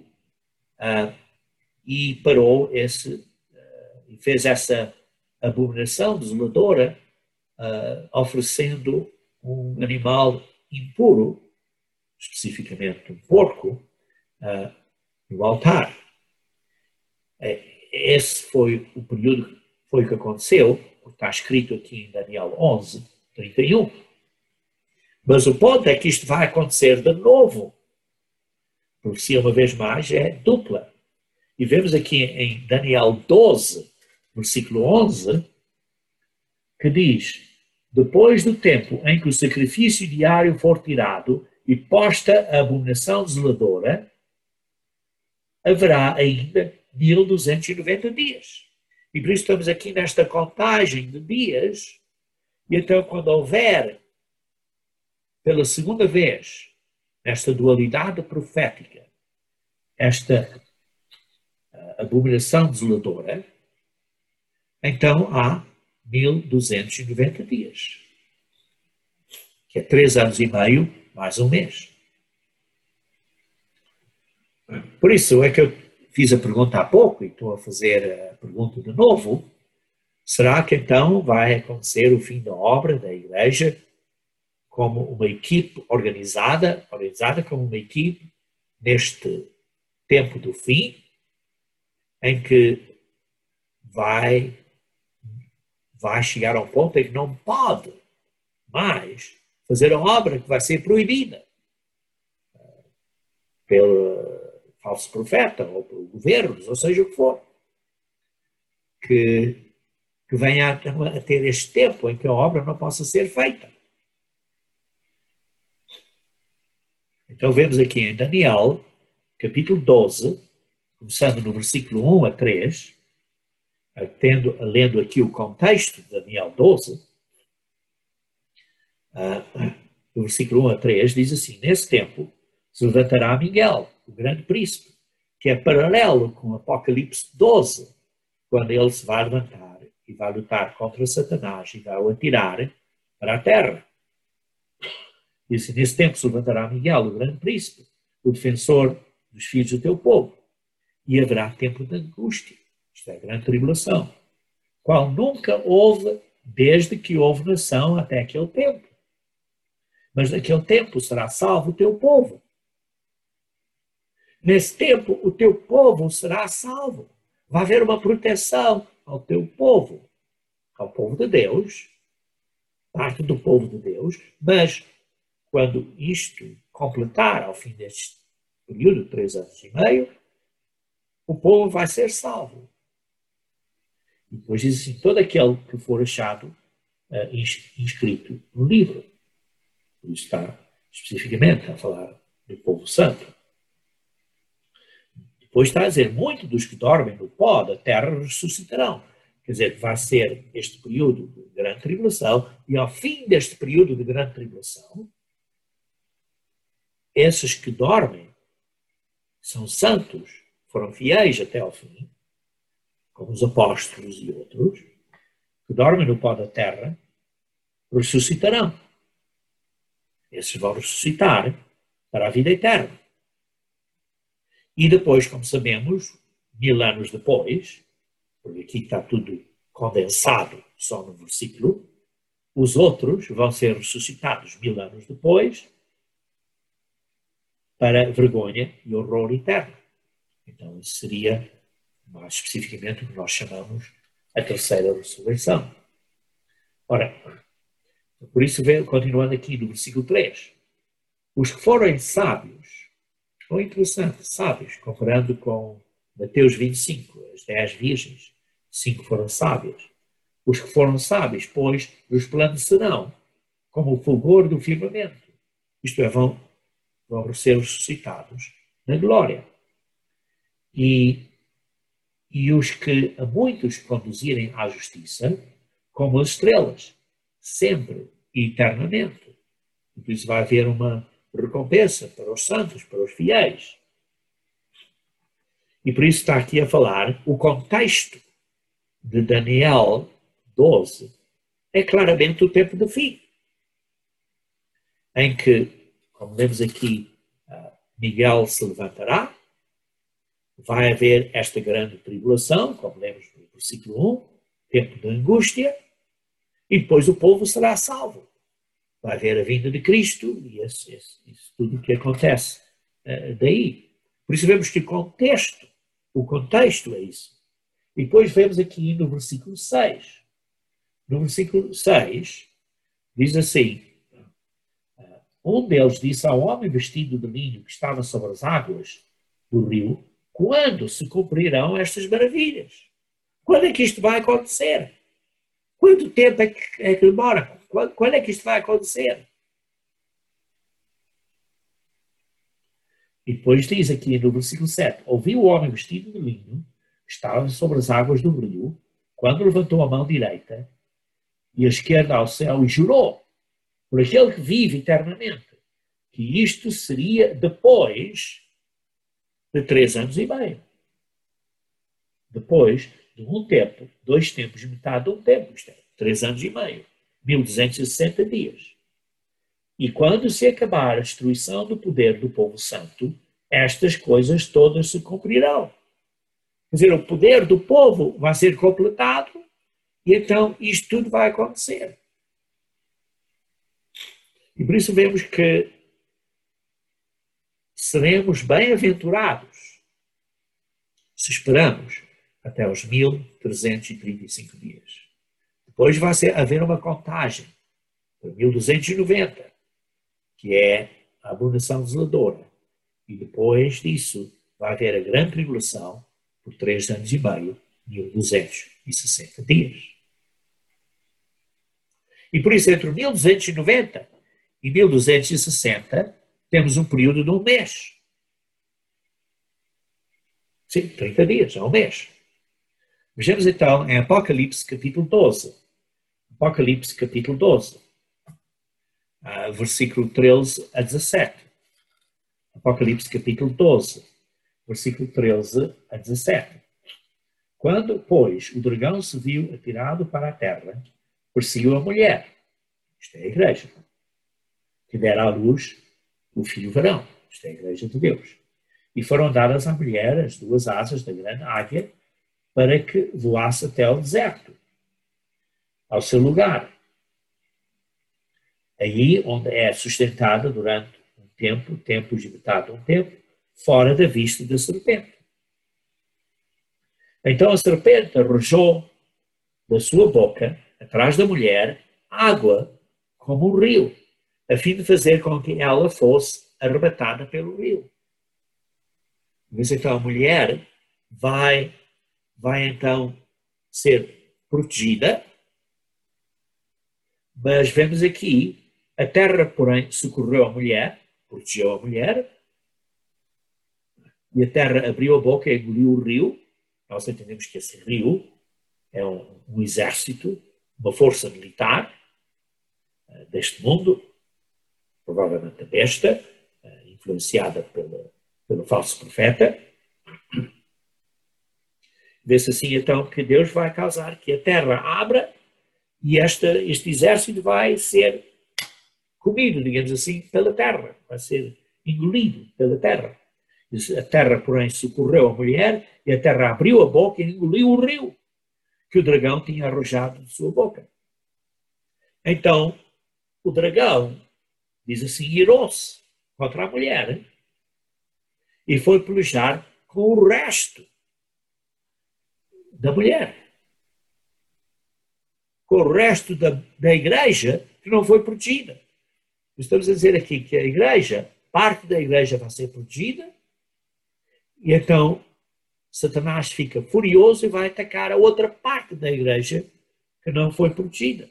e parou e fez essa abominação desoladora, oferecendo um animal impuro, especificamente um porco, no altar. Esse foi o período foi o que aconteceu, porque está escrito aqui em Daniel 11, 31. Mas o ponto é que isto vai acontecer de novo. A profecia, uma vez mais, é dupla. E vemos aqui em Daniel 12, versículo 11, que diz, depois do tempo em que o sacrifício diário for tirado e posta a abominação desoladora, haverá ainda 1290 dias. E por isso estamos aqui nesta contagem de dias, e então quando houver, pela segunda vez, esta dualidade profética, esta abominação desoladora, então há 1290 dias, que é 3 anos e meio mais um mês. Por isso é que eu fiz a pergunta há pouco e estou a fazer a pergunta de novo. Será que então vai acontecer o fim da obra da Igreja como uma equipe organizada como uma equipe neste tempo do fim, em que vai chegar a um ponto em que não pode mais fazer a obra que vai ser proibida pelo falso profeta ou por governos, ou seja o que for, que venha a ter este tempo em que a obra não possa ser feita. Então vemos aqui em Daniel, capítulo 12, começando no versículo 1 a 3, lendo aqui o contexto de Daniel 12, no versículo 1 a 3, diz assim, nesse tempo se levantará Miguel, o grande príncipe, que é paralelo com Apocalipse 12, quando ele se vai levantar e vai lutar contra Satanás e vai o atirar para a terra. Diz assim, nesse tempo se levantará Miguel, o grande príncipe, o defensor dos filhos do teu povo, e haverá tempo de angústia, isto é, a grande tribulação, qual nunca houve desde que houve nação até aquele tempo. Mas naquele tempo será salvo o teu povo. Nesse tempo o teu povo será salvo. Vai haver uma proteção ao teu povo, ao povo de Deus, parte do povo de Deus, mas quando isto completar ao fim deste período de 3 anos e meio, o povo vai ser salvo. E depois diz assim, todo aquele que for achado inscrito no livro. Por isso está especificamente a falar do povo santo. Depois está a dizer, muitos dos que dormem no pó da terra ressuscitarão. Quer dizer, vai ser este período de grande tribulação, e ao fim deste período de grande tribulação, esses que dormem são santos, foram fiéis até ao fim, como os apóstolos e outros, que dormem no pó da terra, ressuscitarão. Esses vão ressuscitar para a vida eterna. E depois, como sabemos, 1000 anos depois, porque aqui está tudo condensado só no versículo, os outros vão ser ressuscitados 1000 anos depois para vergonha e horror eterno. Então, isso seria, mais especificamente, o que nós chamamos a terceira ressurreição. Ora, por isso, continuando aqui no versículo 3, os que forem sábios, foi interessante, sábios, comparando com Mateus 25, as 10 virgens, 5 foram sábias. Os que foram sábios, pois, resplandecerão como o fulgor do firmamento. Isto é, vão ser ressuscitados na glória. E os que a muitos conduzirem à justiça, como as estrelas, sempre e eternamente. E por isso vai haver uma recompensa para os santos, para os fiéis. E por isso está aqui a falar o contexto de Daniel 12 é claramente o tempo do fim, em que, como lemos aqui, Miguel se levantará, vai haver esta grande tribulação, como lemos no versículo 1, tempo de angústia, e depois o povo será salvo. Vai haver a vinda de Cristo e isso tudo o que acontece daí. Por isso vemos que o contexto é isso. E depois vemos aqui no versículo 6. No versículo 6 diz assim, um deles disse ao homem vestido de linho que estava sobre as águas do rio, quando se cumprirão estas maravilhas? Quando é que isto vai acontecer? Quanto tempo é que demora? Quando é que isto vai acontecer? E depois diz aqui no versículo 7, ouviu o homem vestido de linho, que estava sobre as águas do rio, quando levantou a mão direita e a esquerda ao céu e jurou, por aquele que vive eternamente, que isto seria depois de 3 anos e meio. Depois de um tempo, 2 tempos, metade de um tempo, isto é, 3 anos e meio, 1260 dias. E quando se acabar a destruição do poder do povo santo, estas coisas todas se cumprirão. Quer dizer, o poder do povo vai ser completado e então isto tudo vai acontecer. E por isso vemos que seremos bem-aventurados se esperamos até os 1335 dias. Depois vai haver uma contagem para 1290, que é a abominação desoladora. E depois disso vai haver a grande tribulação por 3 anos e meio, 1260 dias. E por isso, entre 1290 e 1260, temos um período de um mês. Sim, 30 dias, é um mês. Vejamos então em Apocalipse capítulo 12. Apocalipse capítulo 12, versículo 13 a 17. Apocalipse capítulo 12, versículo 13 a 17. Quando, pois, o dragão se viu atirado para a terra, perseguiu a mulher, isto é a igreja, que dera à luz o filho varão, isto é a igreja de Deus. E foram dadas à mulher as 2 asas da grande águia para que voasse até ao deserto, ao seu lugar. Aí onde é sustentada durante um tempo, tempos de metade de um tempo, fora da vista da serpente. Então a serpente arrojou da sua boca, atrás da mulher, água como um rio, a fim de fazer com que ela fosse arrebatada pelo rio. Mas então a mulher vai então ser protegida, mas vemos aqui, a terra, porém, socorreu a mulher, protegeu a mulher, e a terra abriu a boca e engoliu o rio. Nós entendemos que esse rio é um exército, uma força militar deste mundo, provavelmente a besta, influenciada pelo falso profeta. Vê-se assim então que Deus vai causar que a terra abra e este exército vai ser comido, digamos assim, pela terra, vai ser engolido pela terra. A terra, porém, socorreu a mulher e a terra abriu a boca e engoliu o rio que o dragão tinha arrojado de sua boca. Então, o dragão, diz assim, irou-se contra a mulher e foi pelejar com o resto da mulher, com o resto da igreja que não foi protegida. Estamos a dizer aqui que a igreja, parte da igreja vai ser protegida, e então Satanás fica furioso e vai atacar a outra parte da igreja que não foi protegida.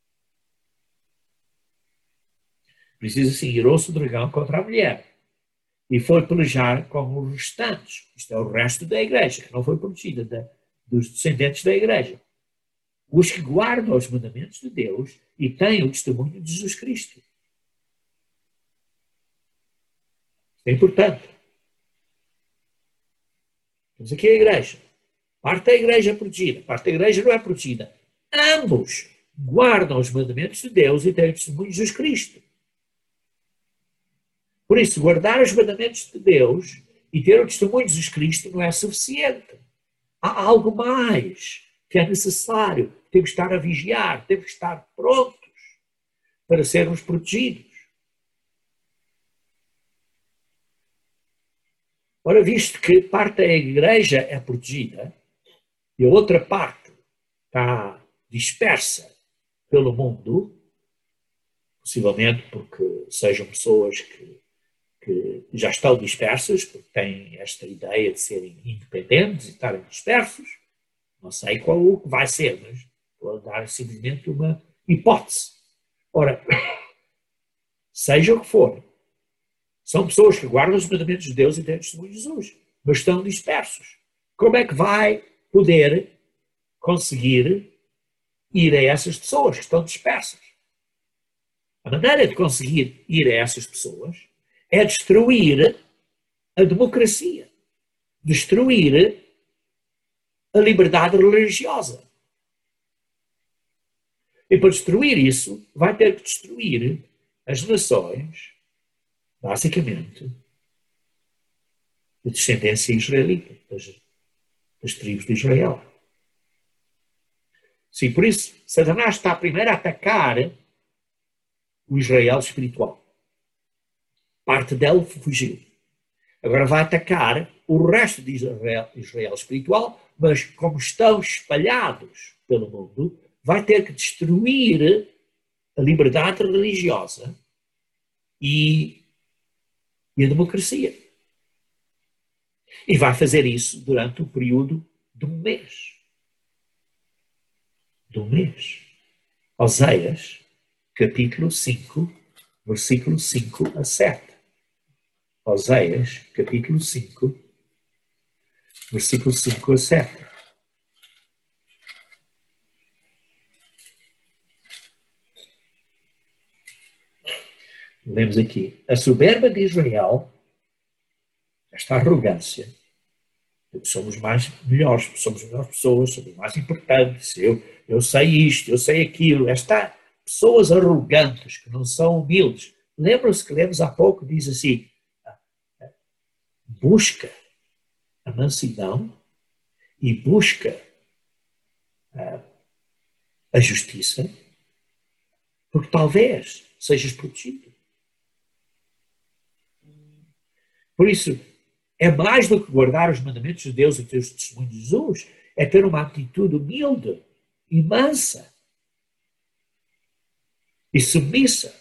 Precisa assim, irou-se o dragão contra a mulher e foi pelejar com os restantes, isto é o resto da igreja, que não foi protegida, dos descendentes da igreja, os que guardam os mandamentos de Deus e têm o testemunho de Jesus Cristo. É importante. Temos aqui a igreja. Parte da igreja é protegida, parte da igreja não é protegida. Ambos guardam os mandamentos de Deus e têm o testemunho de Jesus Cristo. Por isso, guardar os mandamentos de Deus e ter o testemunho de Jesus Cristo não é suficiente. Há algo mais que é necessário. Temos que estar a vigiar, temos que estar prontos para sermos protegidos. Ora, visto que parte da igreja é protegida e a outra parte está dispersa pelo mundo, possivelmente porque sejam pessoas que já estão dispersas, porque têm esta ideia de serem independentes e estarem dispersos, não sei qual vai ser, mas vou dar simplesmente uma hipótese. Ora, seja o que for, são pessoas que guardam os mandamentos de Deus e têm o testemunho de Jesus, mas estão dispersos. Como é que vai poder conseguir ir a essas pessoas que estão dispersas? A maneira de conseguir ir a essas pessoas é destruir a democracia, destruir a liberdade religiosa. E para destruir isso, vai ter que destruir as nações, basicamente, de descendência israelita, das tribos de Israel. Sim, por isso, Satanás está primeiro a atacar o Israel espiritual. Parte dele fugiu. Agora vai atacar o resto de Israel espiritual, mas como estão espalhados pelo mundo, vai ter que destruir a liberdade religiosa e a democracia. E vai fazer isso durante o período de um mês. De um mês. Oséias, capítulo 5, versículo 5 a 7. Oséias, capítulo 5, versículo 5 a 7. Lemos aqui. A soberba de Israel, esta arrogância, somos melhores pessoas, somos mais importantes, eu sei isto, eu sei aquilo, pessoas arrogantes que não são humildes. Lembram-se que lemos há pouco, diz assim, busca a mansidão e busca a justiça, porque talvez sejas protegido. Por isso, é mais do que guardar os mandamentos de Deus e ter os testemunhos de Jesus, é ter uma atitude humilde e mansa. e submissa.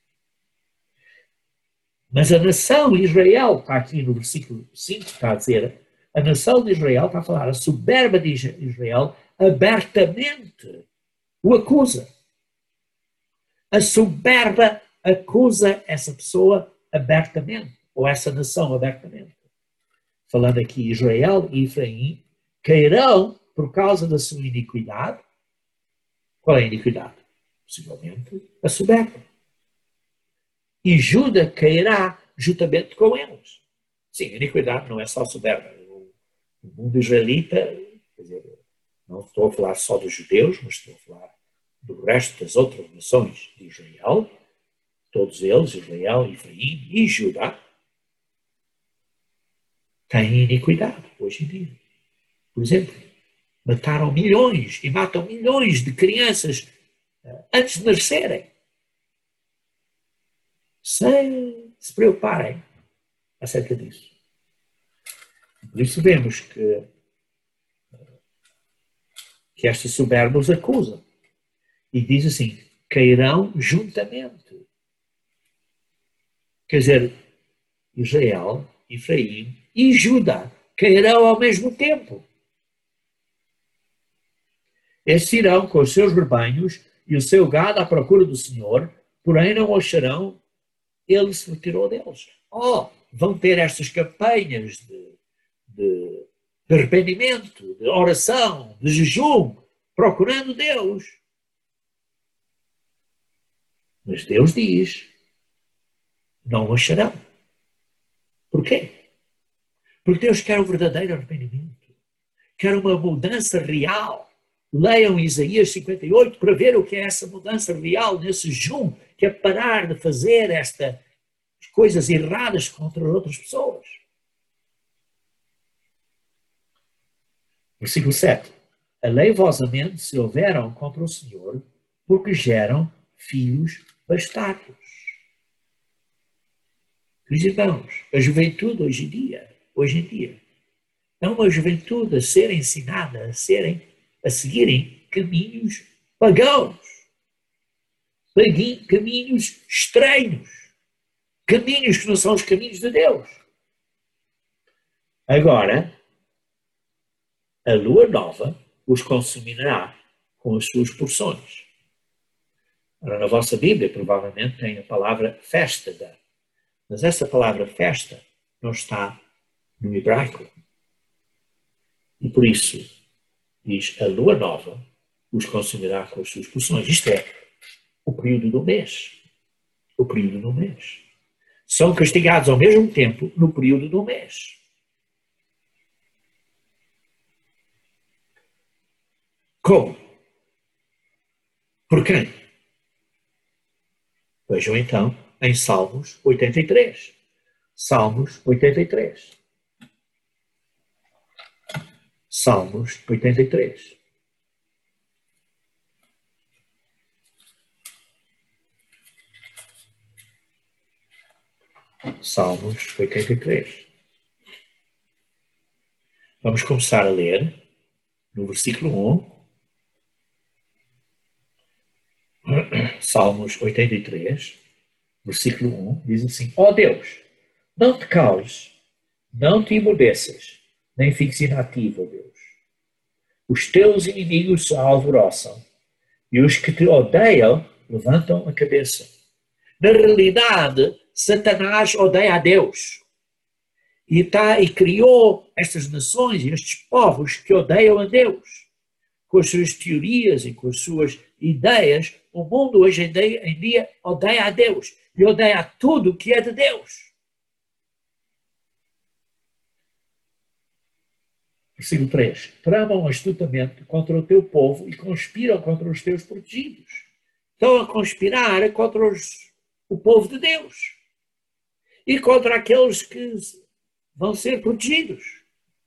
Mas a nação Israel, está aqui no versículo 5, está a dizer, a nação de Israel, está a falar, a soberba de Israel abertamente o acusa. A soberba acusa essa pessoa abertamente, ou essa nação abertamente. Falando aqui, Israel e Efraim cairão por causa da sua iniquidade. Qual é a iniquidade? Possivelmente a soberba. E Judá cairá juntamente com eles. Sim, a iniquidade não é só soberba. O mundo israelita, quer dizer, não estou a falar só dos judeus, mas estou a falar do resto das outras nações de Israel, todos eles, Israel, Efraim e Judá, têm iniquidade hoje em dia. Por exemplo, mataram milhões e matam milhões de crianças antes de nascerem, sem se preocuparem acerca disso. Por isso vemos que esta soberba os acusa. E diz assim, cairão juntamente. Quer dizer, Israel, Efraim e Judá cairão ao mesmo tempo. Estes irão com os seus rebanhos e o seu gado à procura do Senhor, porém não o acharão, ele se retirou deles. Vão ter estas campanhas de arrependimento, de oração, de jejum, procurando Deus. Mas Deus diz, não o acharão. Porquê? Porque Deus quer o verdadeiro arrependimento. Quer uma mudança real. Leiam Isaías 58 para ver o que é essa mudança real nesse jejum, que é parar de fazer estas coisas erradas contra outras pessoas. Versículo 7. Aleivosamente se houveram contra o Senhor, porque geram filhos bastardos. Meus irmãos, a juventude hoje em dia, é uma juventude a ser ensinada, a seguirem caminhos pagãos, caminhos estranhos, caminhos que não são os caminhos de Deus. Agora, a lua nova os consumirá com as suas porções. Ora, na vossa Bíblia, provavelmente, tem a palavra festa, mas essa palavra festa não está no hebraico. E por isso, diz, a lua nova os consumirá com as suas porções. Isto é, o período do mês. O período do mês. São castigados ao mesmo tempo no período do mês. Como? Por quem? Vejam então em Salmos 83. Salmos 83. Salmos 83. Salmos 83. Vamos começar a ler no versículo 1. Salmos 83, versículo 1, diz assim: Ó Deus, não te cales, não te emudeças, nem fiques inativo, ó Deus. Os teus inimigos se alvoroçam e os que te odeiam levantam a cabeça. Na realidade, Satanás odeia a Deus e criou estas nações e estes povos que odeiam a Deus. Com as suas teorias e com as suas ideias, o mundo hoje em dia odeia a Deus e odeia tudo que é de Deus. Versículo 3. Tramam astutamente contra o teu povo e conspiram contra os teus protegidos. Estão a conspirar contra o povo de Deus e contra aqueles que vão ser protegidos.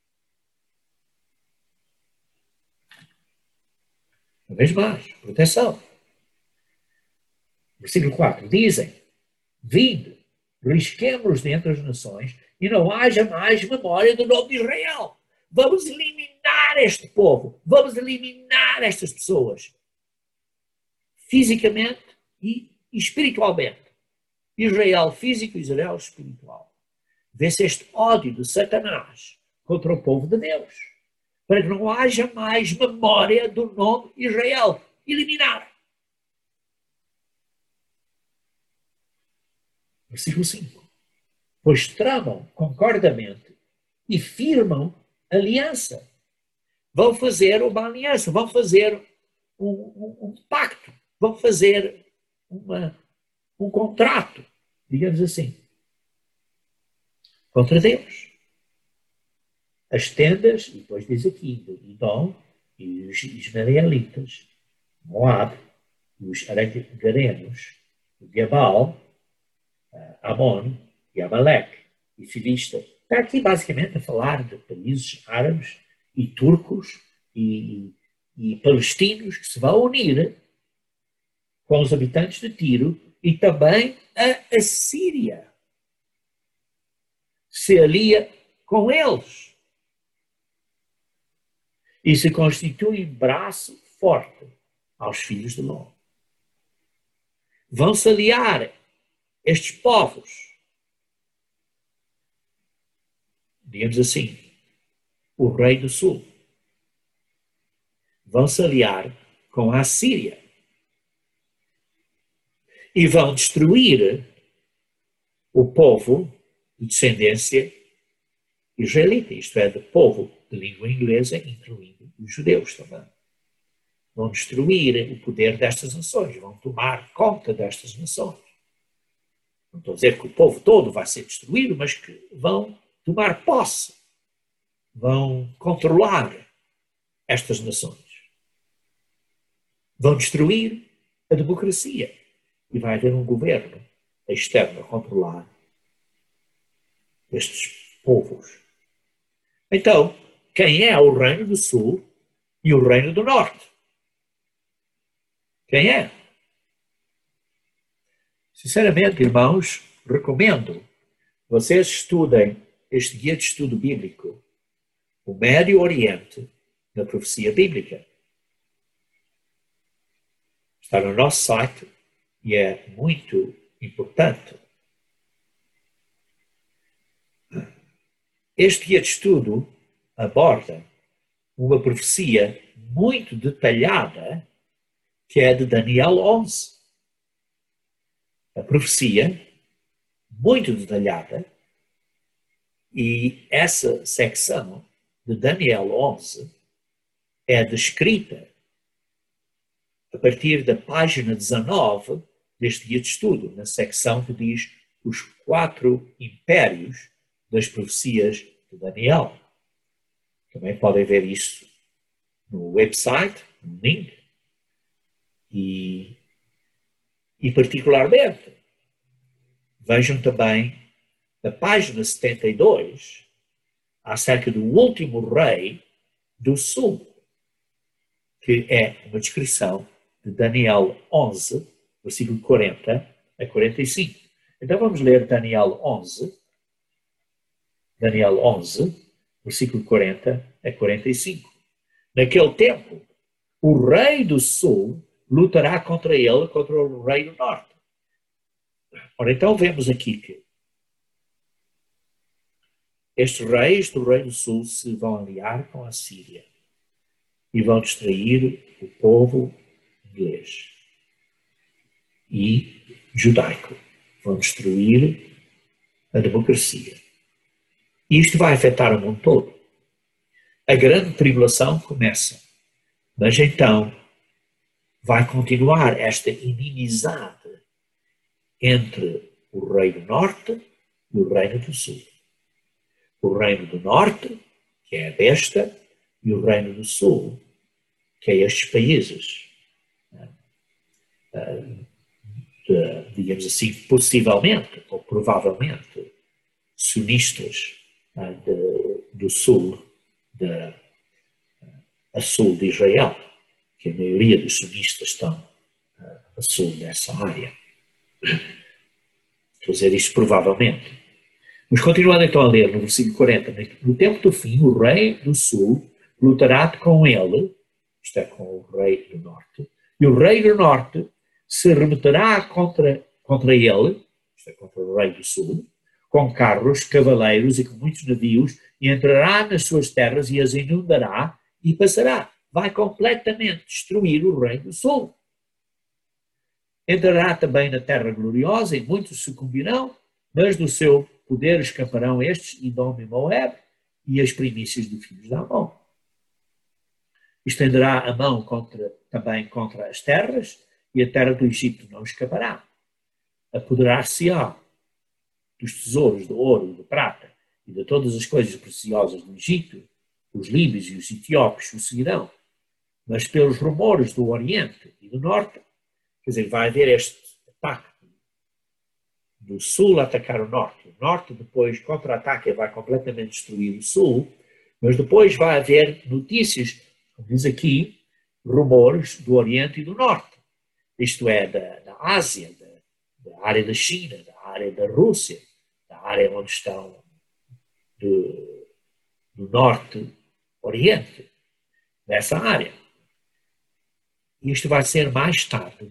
Uma vez mais, proteção. Versículo 4. Dizem, vinde, risquemos-nos dentre as nações e não haja mais memória do nome de Israel. Vamos eliminar este povo. Vamos eliminar estas pessoas. Fisicamente e espiritualmente. Israel físico e Israel espiritual. Vê-se este ódio de Satanás contra o povo de Deus, para que não haja mais memória do nome Israel. Eliminar. Versículo 5. Pois tramam concordamente e firmam aliança. Vão fazer uma aliança, vão fazer um pacto, vão fazer um contrato, digamos assim, contra Deus. As tendas, e depois diz aqui, de Edom e os ismaelitas, Moab, os aragarenos, o Gebal, Amon e Amaleque e Filista. Está aqui basicamente a falar de países árabes e turcos e palestinos que se vão unir com os habitantes de Tiro e também a Assíria se alia com eles e se constitui braço forte aos filhos de Ló. Vão-se aliar estes povos, digamos assim, o rei do sul, vão se aliar com a Assíria e vão destruir o povo de descendência israelita, isto é, do povo de língua inglesa, incluindo os judeus também. Vão destruir o poder destas nações, vão tomar conta destas nações. Não estou a dizer que o povo todo vai ser destruído, mas que vão tomar posse, vão controlar estas nações. Vão destruir a democracia e vai haver um governo externo a controlar estes povos. Então, quem é o Reino do Sul e o Reino do Norte? Quem é? Sinceramente, irmãos, recomendo vocês estudem este guia de estudo bíblico, o Médio Oriente na profecia bíblica. Está no nosso site e é muito importante. Este guia de estudo aborda uma profecia muito detalhada que é de Daniel 11. A profecia, muito detalhada, e essa secção de Daniel 11 é descrita a partir da página 19 deste guia de estudo, na secção que diz os 4 impérios das profecias de Daniel. Também podem ver isso no website, no link, e particularmente vejam também a página 72 acerca do último rei do sul, que é uma descrição de Daniel 11, versículo 40 a 45. Então vamos ler Daniel 11, versículo 40 a 45. Naquele tempo, o rei do sul lutará contra o rei do norte. Ora, então vemos aqui que estes reis do rei do sul se vão aliar com a Síria e vão distrair o povo inglês e judaico. Vão destruir a democracia. E isto vai afetar o mundo todo. A grande tribulação começa, mas então vai continuar esta inimizade entre o rei do norte e o reino do sul. O reino do norte, que é a besta, e o reino do sul, que é estes países, digamos assim, possivelmente ou provavelmente sunistas do sul, a sul de Israel, que a maioria dos sunistas estão a sul dessa área. Estou a dizer isto provavelmente. Mas continuando então a ler no versículo 40, no tempo do fim, o rei do sul lutará com ele, isto é, com o rei do norte, e o rei do norte se remeterá contra ele, isto é, contra o rei do sul, com carros, cavaleiros e com muitos navios, e entrará nas suas terras e as inundará e passará. Vai completamente destruir o rei do sul. Entrará também na terra gloriosa e muitos sucumbirão, mas do seu poder escaparão estes, Edom e Moab, e as primícias dos filhos de Amon. Estenderá a mão também contra as terras, e a terra do Egito não escapará. Apoderar-se-á dos tesouros de ouro e de prata e de todas as coisas preciosas do Egito. Os líbios e os etíopes o seguirão. Mas pelos rumores do Oriente e do Norte, quer dizer, vai haver este ataque do Sul a atacar o Norte depois contra-ataca e vai completamente destruir o Sul, mas depois vai haver notícias, como diz aqui, rumores do Oriente e do Norte. Isto é, da Ásia, da área da China, da área da Rússia, da área onde estão do Norte, Oriente, dessa área. E isto vai ser mais tarde,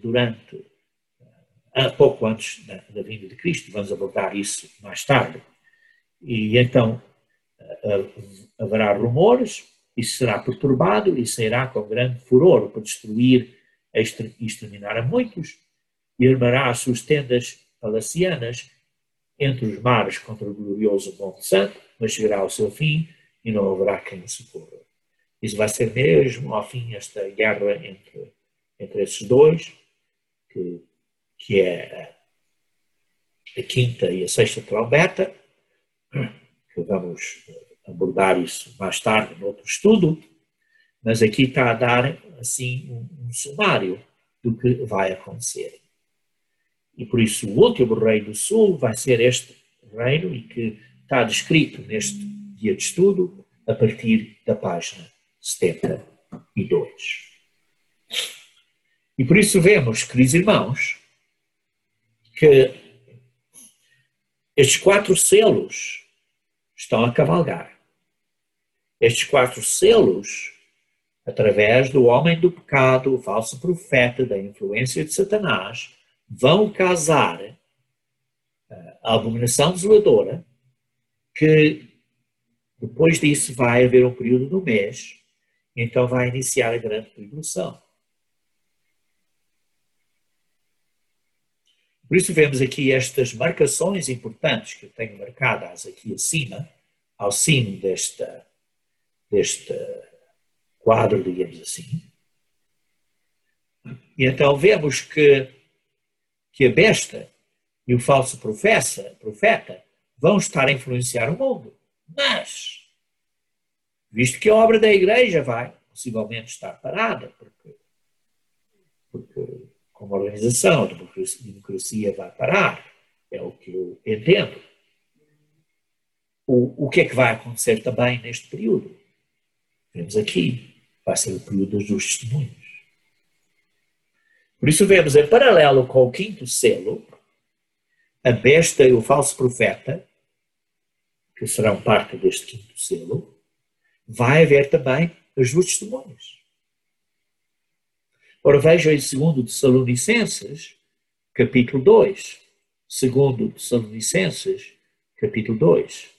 pouco antes da vinda de Cristo, vamos abordar isso mais tarde. E então haverá rumores, isso será perturbado e sairá com grande furor para destruir e exterminar a muitos, e armará as suas tendas palacianas entre os mares contra o glorioso Monte Santo, mas chegará ao seu fim e não haverá quem o socorra. Isso vai ser mesmo, ao fim, esta guerra entre esses dois, que é a quinta e a sexta trombeta, que vamos abordar isso mais tarde no outro estudo, mas aqui está a dar, assim, um sumário do que vai acontecer. E por isso o último rei do sul vai ser este reino e que está descrito neste guia de estudo a partir da página 72. E por isso vemos, queridos irmãos, que estes 4 selos estão a cavalgar. Estes 4 selos, através do homem do pecado, o falso profeta, da influência de Satanás, vão causar a abominação desoladora, que depois disso vai haver um período do mês, e então vai iniciar a grande tribulação. Por isso vemos aqui estas marcações importantes que eu tenho marcadas aqui acima, ao cimo deste quadro, digamos assim. E então vemos que a besta e o falso profeta vão estar a influenciar o mundo. Mas, visto que a obra da igreja vai possivelmente estar parada, porque como organização, a democracia vai parar, é o que eu entendo. O que é que vai acontecer também neste período? Vemos aqui, vai ser o período dos testemunhos. Por isso vemos, em paralelo com o 5º selo, a besta e o falso profeta, que serão parte deste 5º selo, vai haver também os dois testemunhos. Ora, vejam em 2 Tessalonicenses, capítulo 2. 2 Tessalonicenses, capítulo 2.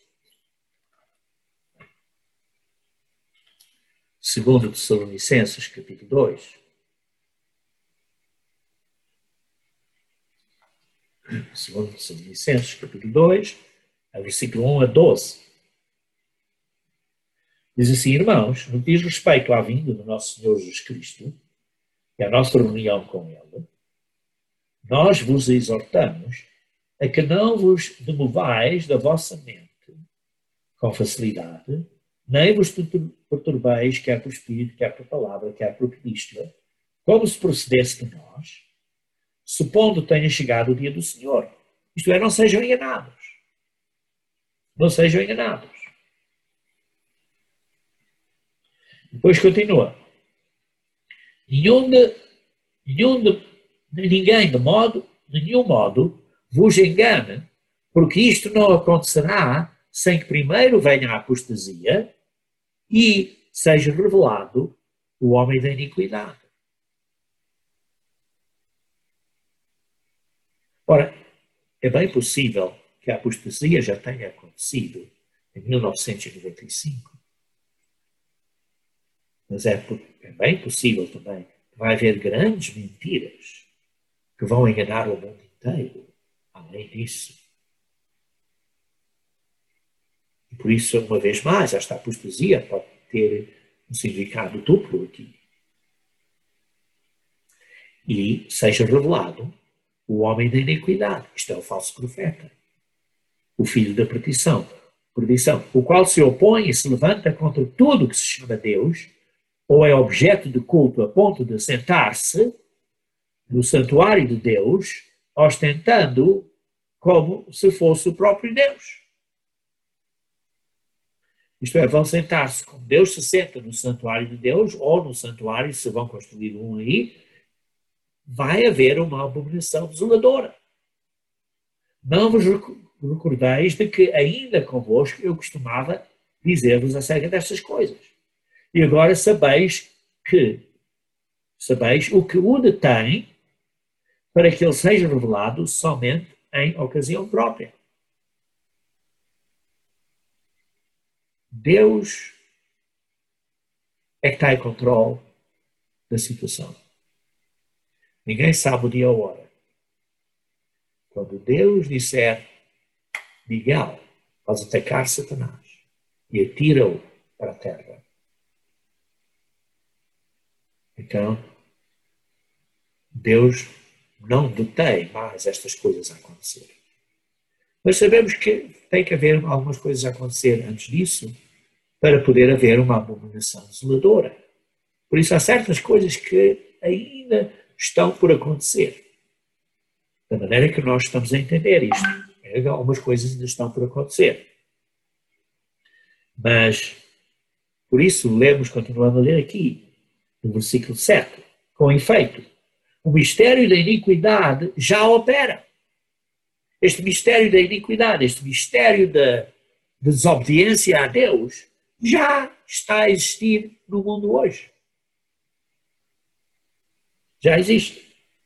2 Tessalonicenses, capítulo 2. 2 Tessalonicenses, capítulo 2, versículo 1 a 12. Diz assim: irmãos, no que diz respeito à vinda do nosso Senhor Jesus Cristo e à nossa reunião com Ele, nós vos exortamos a que não vos demovais da vossa mente com facilidade, nem vos perturbeis, quer por espírito, quer por palavra, quer por epístola, como se procedesse de nós, supondo tenha chegado o dia do Senhor. Isto é, não sejam enganados. Não sejam enganados. Depois continua. Ninguém de nenhum modo vos engane, porque isto não acontecerá sem que primeiro venha a apostasia e seja revelado o homem da iniquidade. Ora, é bem possível que a apostasia já tenha acontecido em 1995, mas é bem possível também que vai haver grandes mentiras que vão enganar o mundo inteiro, além disso. E por isso, uma vez mais, esta apostasia pode ter um significado duplo aqui. E seja revelado o homem da iniquidade, isto é o falso profeta, o filho da perdição, o qual se opõe e se levanta contra tudo que se chama Deus, ou é objeto de culto a ponto de sentar-se no santuário de Deus, ostentando como se fosse o próprio Deus. Isto é, vão sentar-se como Deus se senta no santuário de Deus, ou no santuário, se vão construir um aí, vai haver uma abominação desoladora. Não vos recordeis de que ainda convosco eu costumava dizer-vos acerca destas coisas. E agora sabeis o que o detém para que ele seja revelado somente em ocasião própria. Deus é que está em controle da situação. Ninguém sabe o dia ou a hora. Quando Deus disser, Miguel, vais atacar Satanás e atira-o para a terra, então Deus não detém mais estas coisas a acontecer. Mas sabemos que tem que haver algumas coisas a acontecer antes disso para poder haver uma abominação desoladora. Por isso há certas coisas que ainda estão por acontecer. Da maneira que nós estamos a entender isto. Algumas coisas ainda estão por acontecer. Mas, por isso, continuamos a ler aqui, no versículo 7. Com efeito, o mistério da iniquidade já opera. Este mistério da iniquidade, este mistério da desobediência a Deus, já está a existir no mundo hoje. Já existe.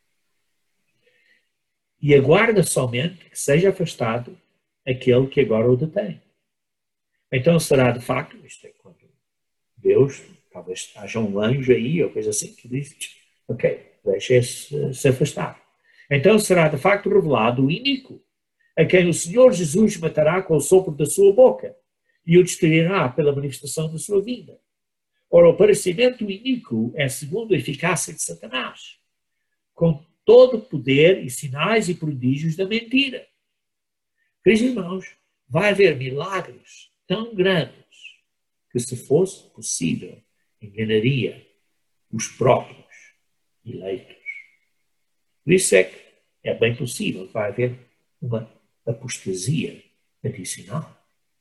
E aguarda somente que seja afastado aquele que agora o detém. Então será de facto, isto é quando Deus, talvez haja um anjo aí ou coisa assim, que diz, ok, deixe-se se afastar. Então será de facto revelado o iníquo, a quem o Senhor Jesus matará com o sopro da sua boca e o destruirá pela manifestação da sua vida. Ora, o aparecimento iníquo é segundo a eficácia de Satanás, com todo o poder e sinais e prodígios da mentira. Queridos irmãos, vai haver milagres tão grandes que, se fosse possível, enganaria os próprios eleitos. Por isso é que é bem possível que vai haver uma apostasia adicional.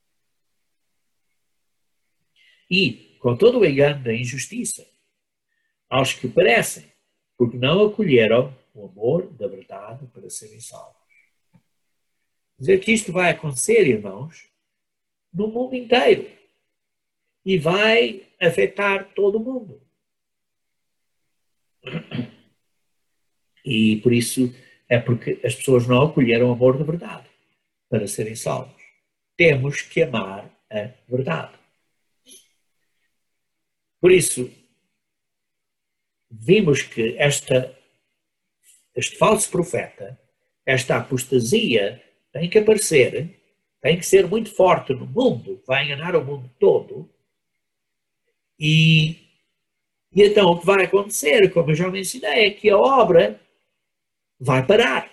E, com todo o engano da injustiça, aos que perecem, porque não acolheram o amor da verdade para serem salvos. Dizer que isto vai acontecer, irmãos, no mundo inteiro. E vai afetar todo o mundo. E por isso é porque as pessoas não acolheram o amor da verdade para serem salvos. Temos que amar a verdade. Por isso, vimos que este falso profeta, esta apostasia, tem que aparecer, tem que ser muito forte no mundo, vai enganar o mundo todo. E então o que vai acontecer, como eu já mencionei, é que a obra vai parar.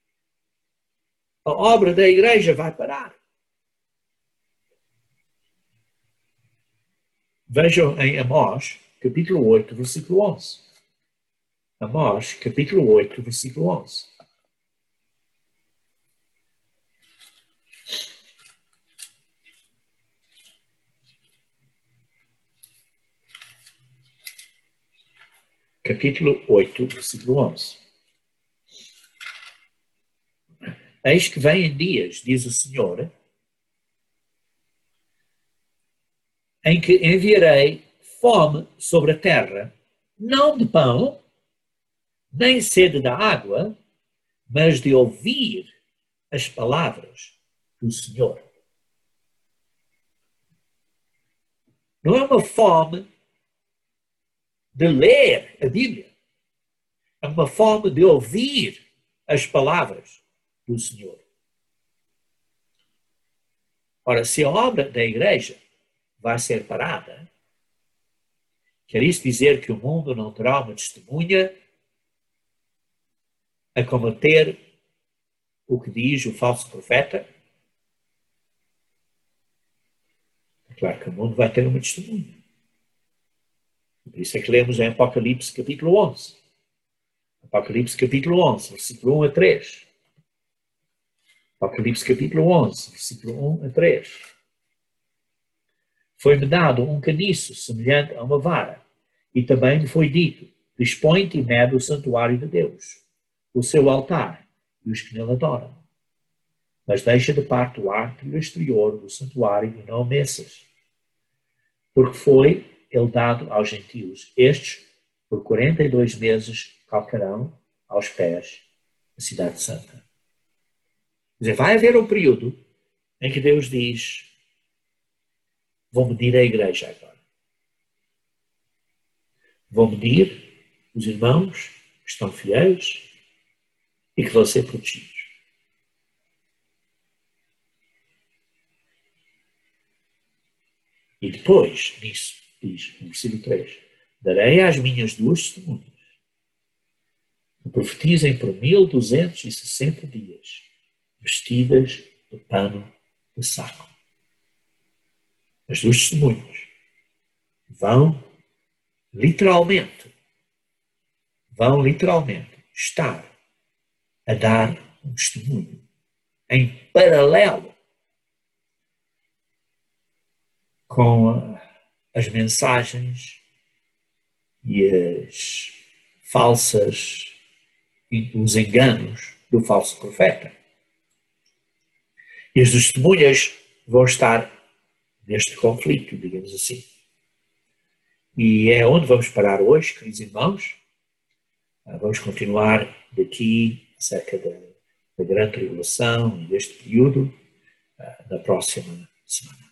A obra da igreja vai parar. Vejam em Amós, capítulo 8, versículo 11. Amós, capítulo 8, versículo 11. Capítulo 8, versículo 11. Eis que vêm dias, diz o Senhor, em que enviarei fome sobre a terra, não de pão, nem sede da água, mas de ouvir as palavras do Senhor. Não é uma fome de ler a Bíblia. É uma forma de ouvir as palavras do Senhor. Ora, se a obra da igreja vai ser parada, quer isso dizer que o mundo não terá uma testemunha a combater o que diz o falso profeta? É claro que o mundo vai ter uma testemunha. Por isso é que lemos em Apocalipse capítulo 11. Apocalipse capítulo 11, versículo 1 a 3. Apocalipse capítulo 11, versículo 1 a 3. Foi-me dado um caniço semelhante a uma vara, e também me foi dito, dispõe-te e mede o santuário de Deus, o seu altar e os que nele adoram. Mas deixa de parte o átrio exterior do santuário e não o meças, porque foi ele dado aos gentios. Estes, por 42 meses, calcarão aos pés da cidade santa. Quer dizer, vai haver um período em que Deus diz, vou medir a igreja agora. Vou medir os irmãos que estão fiéis e que vão ser protegidos. E depois, nisso, diz, no versículo 3, darei às minhas duas testemunhas, que profetizem por 1260 dias, vestidas de pano de saco. As duas testemunhas vão literalmente estar a dar um testemunho em paralelo com as mensagens e as falsas, os enganos do falso profeta. E as testemunhas vão estar neste conflito, digamos assim. E é onde vamos parar hoje, queridos irmãos. Vamos continuar daqui acerca da grande tribulação e deste período na próxima semana.